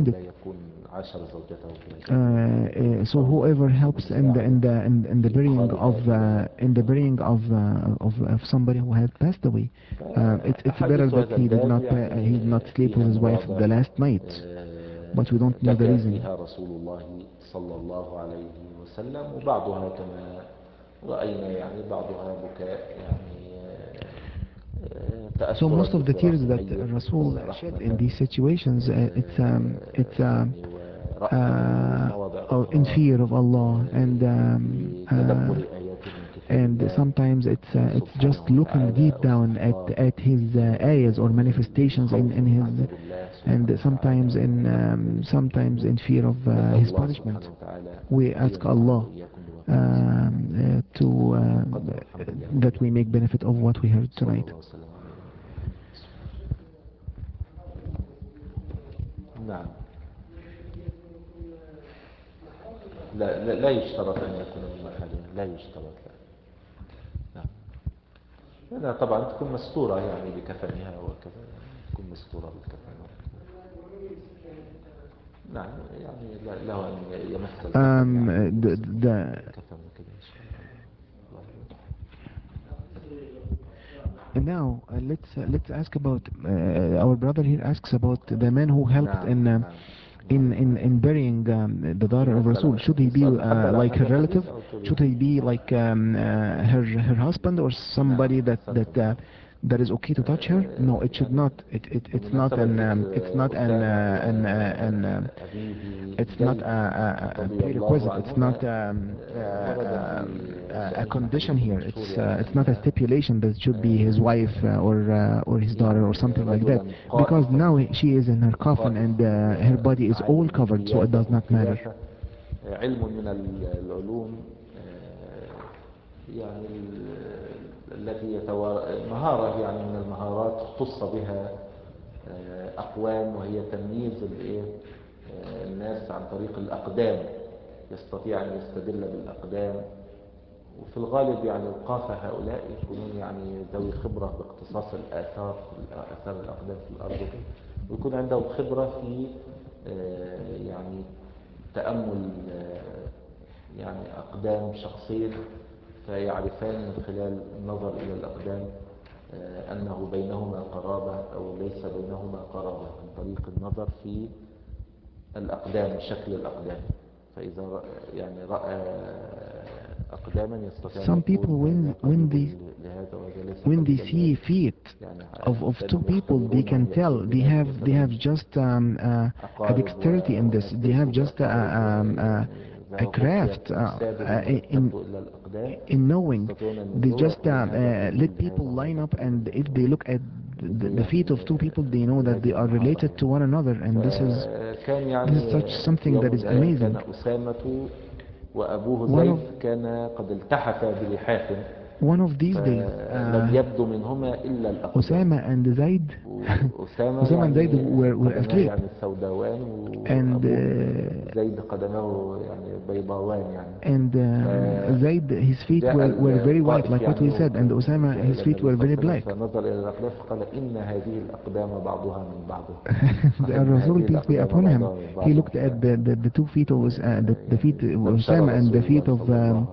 Speaker 3: So whoever helps in the burying of somebody who has passed away, it's better that he did not sleep with his wife the last night. But we don't know the reason.
Speaker 1: رسول الله صلى الله عليه وسلم. وبعضها كما رأينا يعني بعضها بكاء يعني
Speaker 3: So most of the tears that Rasul shed in these situations, it's in fear of Allah, and sometimes it's just looking deep down at His ayahs or manifestations in His, and sometimes in fear of His punishment. We ask Allah that we make benefit of what we heard tonight.
Speaker 1: نعم. لا يشترط أن يكون من محلها، لا يشترط. نعم. لا طبعا تكون مستورة يعني بكفنها وكذا، تكون مستورة بالكفن. نعم يعني له أن يمثل الكفن كذا إن شاء الله.
Speaker 3: And now let's ask about our brother here asks about the man who helped in burying the daughter of Rasul. Should he be like her relative? Should he be like her husband or somebody that is okay to touch her? No, it should not. It's not a prerequisite. It's not a condition here. It's not a stipulation that it should be his wife or his daughter or something like that. Because now she is in her coffin and her body is all covered, so it does not matter.
Speaker 1: علم من العلوم يعني التي مهارة يعني من المهارات اختص بها أقوام، وهي تمييز الناس عن طريق الأقدام. يستطيع أن يستدل بالأقدام، وفي الغالب يعني القافة هؤلاء يكونون يعني ذوي خبرة باقتصاص آثار الأقدام في الأرض، ويكون عندهم خبرة في يعني تأمل يعني أقدام شخصية، فيعرفان من خلال النظر إلى الأقدام أنه بينهما قرابة أو ليس بينهما قرابة، عن طريق النظر في الأقدام، شكل الأقدام. فإذا يعني رأى أقداما يستطيع.
Speaker 3: Some people when they see feet of two people, they can tell they have just a dexterity in this. They have just a craft in knowing. They just let people line up, and if they look at the feet of two people, they know that they are related to one another, and this is such something that is amazing.
Speaker 1: وأبوه زيد كان قد التحف بلحاف.
Speaker 3: One of these days,
Speaker 1: لم يبدو منهما إلا الأقدام.
Speaker 3: Osama and Zaid were asleep.
Speaker 1: يعني السوداوان،
Speaker 3: and
Speaker 1: زيد قدمه يعني بيضاوان يعني.
Speaker 3: And Zaid, his feet were very white, like what we said, and Osama, his feet were very black.
Speaker 1: فنظر إلى الأقدام فقال إن هذه الأقدام بعضها من بعض.
Speaker 3: The Rasul, peace be upon him, he looked at the two feet of the feet of Osama and the feet of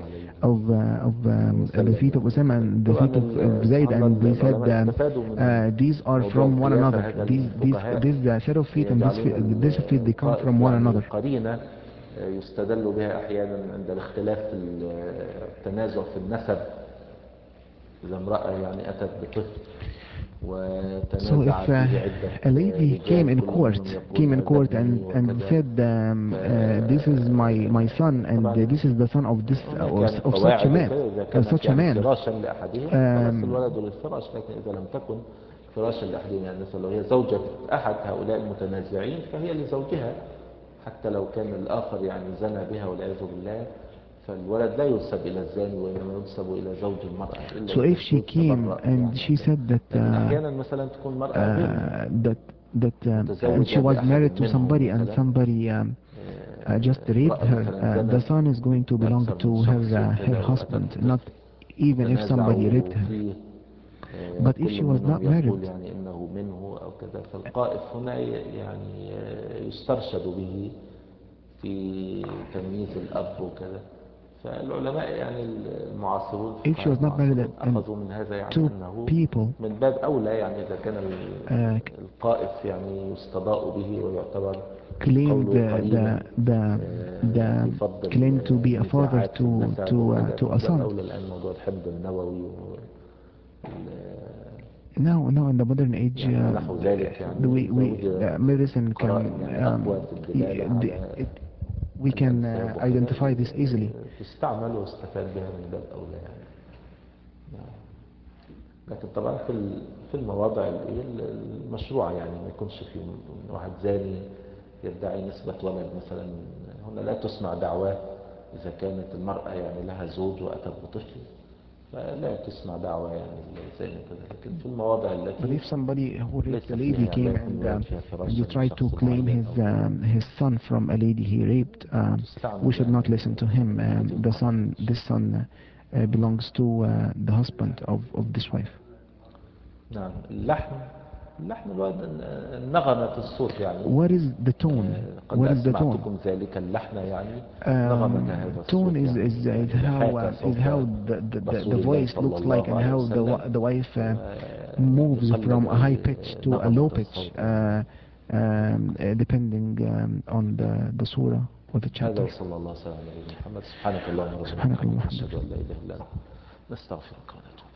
Speaker 3: the feet of Osama and the feet of Zaid, and they said these are from one another. These set of feet and this feet, they come from one another.
Speaker 1: يستدل بها أحيانا عند الاختلاف في التنازع في النسب. إذا امرأة يعني أتت بطفل
Speaker 3: So
Speaker 1: وتنازع
Speaker 3: if
Speaker 1: فيه عدة
Speaker 3: a lady came
Speaker 1: رجال
Speaker 3: in
Speaker 1: كل
Speaker 3: court,
Speaker 1: منهم يقول
Speaker 3: came in
Speaker 1: هذا
Speaker 3: court
Speaker 1: ابني
Speaker 3: and
Speaker 1: وكذا،
Speaker 3: said, this is my son and
Speaker 1: طبعا
Speaker 3: this is the son of this
Speaker 1: هناك
Speaker 3: or
Speaker 1: يعني
Speaker 3: of such a
Speaker 1: قواعد
Speaker 3: man,
Speaker 1: وكذا. إذا كانت
Speaker 3: such a
Speaker 1: يعني
Speaker 3: man.
Speaker 1: فراشا لأحدهم خلاص الولد للفراش، لكن إذا لم تكن فراشا لأحدهم، يعني مثلا لو هي زوجة أحد هؤلاء المتنازعين فهي لزوجها، حتى لو كان الآخر يعني زنى بها والعياذ بالله، فالولد لا ينسب إلى الزاني وإنما ينسب إلى زوج المرأة. إلا
Speaker 3: So
Speaker 1: إذا
Speaker 3: if she came
Speaker 1: تبرأ
Speaker 3: and
Speaker 1: يعني
Speaker 3: she said that
Speaker 1: لكن أحيانا مثلا تكون مرأة بنت
Speaker 3: and
Speaker 1: متزوجة
Speaker 3: she was
Speaker 1: بأحد
Speaker 3: married to
Speaker 1: منهم
Speaker 3: somebody and
Speaker 1: مثلا،
Speaker 3: somebody just raped
Speaker 1: امرأة
Speaker 3: her,
Speaker 1: مثلا
Speaker 3: the
Speaker 1: زنت
Speaker 3: son is going to belong
Speaker 1: بأكثر
Speaker 3: to
Speaker 1: من شخص
Speaker 3: her
Speaker 1: وكذا وأتت
Speaker 3: husband,
Speaker 1: بطفل
Speaker 3: not even if somebody
Speaker 1: تنازعوا
Speaker 3: raped her.
Speaker 1: فيه،
Speaker 3: But if
Speaker 1: كل
Speaker 3: she was
Speaker 1: منهم
Speaker 3: not
Speaker 1: يقول
Speaker 3: married,
Speaker 1: يعني إنه منه أو كذا، فالقائف هنا يعني يسترشد به في تمييز الأب وكذا. فالعلماء يعني المعاصرون
Speaker 3: if she was not married and
Speaker 1: أخذوا من هذا يعني
Speaker 3: two
Speaker 1: أنه
Speaker 3: people
Speaker 1: من باب أولى، يعني إذا كان
Speaker 3: uh,
Speaker 1: القائف يعني يستضاء به ويعتبر
Speaker 3: claimed
Speaker 1: قوله قريبا
Speaker 3: the
Speaker 1: يفضل
Speaker 3: claim to be a father
Speaker 1: النزاعات في النسب وكذا،
Speaker 3: to a
Speaker 1: من باب
Speaker 3: son.
Speaker 1: أولى الآن موضوع الحمض النووي
Speaker 3: Now in the modern age,
Speaker 1: يعني ونحو ذلك، يعني
Speaker 3: the medicine
Speaker 1: قرائن
Speaker 3: can
Speaker 1: يعني أقوى في الدلالة على
Speaker 3: we can
Speaker 1: الأنساب وكذا،
Speaker 3: identify this easily.
Speaker 1: تستعمل واستفاد بها من باب أولى يعني. لكن طبعا في المواضع المشروعة، يعني ما يكونش في واحد زاني يدعي نسبة ولد مثلا، هنا لا تسمع دعواه. إذا كانت المرأة يعني لها زوج وأتت بطفل فلا تسمع دعوة يعني الزاني كذا. لكن في المواضع
Speaker 3: But
Speaker 1: التي
Speaker 3: if somebody who raped a
Speaker 1: ليس
Speaker 3: lady
Speaker 1: فيها
Speaker 3: came
Speaker 1: لا يكون الولد فيها
Speaker 3: and
Speaker 1: فراشا
Speaker 3: you tried to
Speaker 1: لشخص
Speaker 3: claim
Speaker 1: معين أو
Speaker 3: his son from a lady he raped, we should not listen to him. This son belongs to the husband of this wife.
Speaker 1: نعم. اللحن الواد نغمة الصوت يعني.
Speaker 3: What is the tone?
Speaker 1: قد
Speaker 3: What is the tone?
Speaker 1: أسمعتكم ذلك اللحن يعني نغمة هذا الصوت
Speaker 3: Tone is
Speaker 1: يعني
Speaker 3: is how the voice looks like and how the wife moves from a high pitch to a low pitch, depending on the surah or the
Speaker 1: هذا
Speaker 3: chapter.
Speaker 1: وصلى الله على نبينا محمد. سبحانك اللهم
Speaker 3: سبحانك
Speaker 1: ربنا
Speaker 3: اللهم
Speaker 1: وبحمدك
Speaker 3: وبحمدك.
Speaker 1: نشهد أن لا إله إلا أنت نستغفرك ونتوب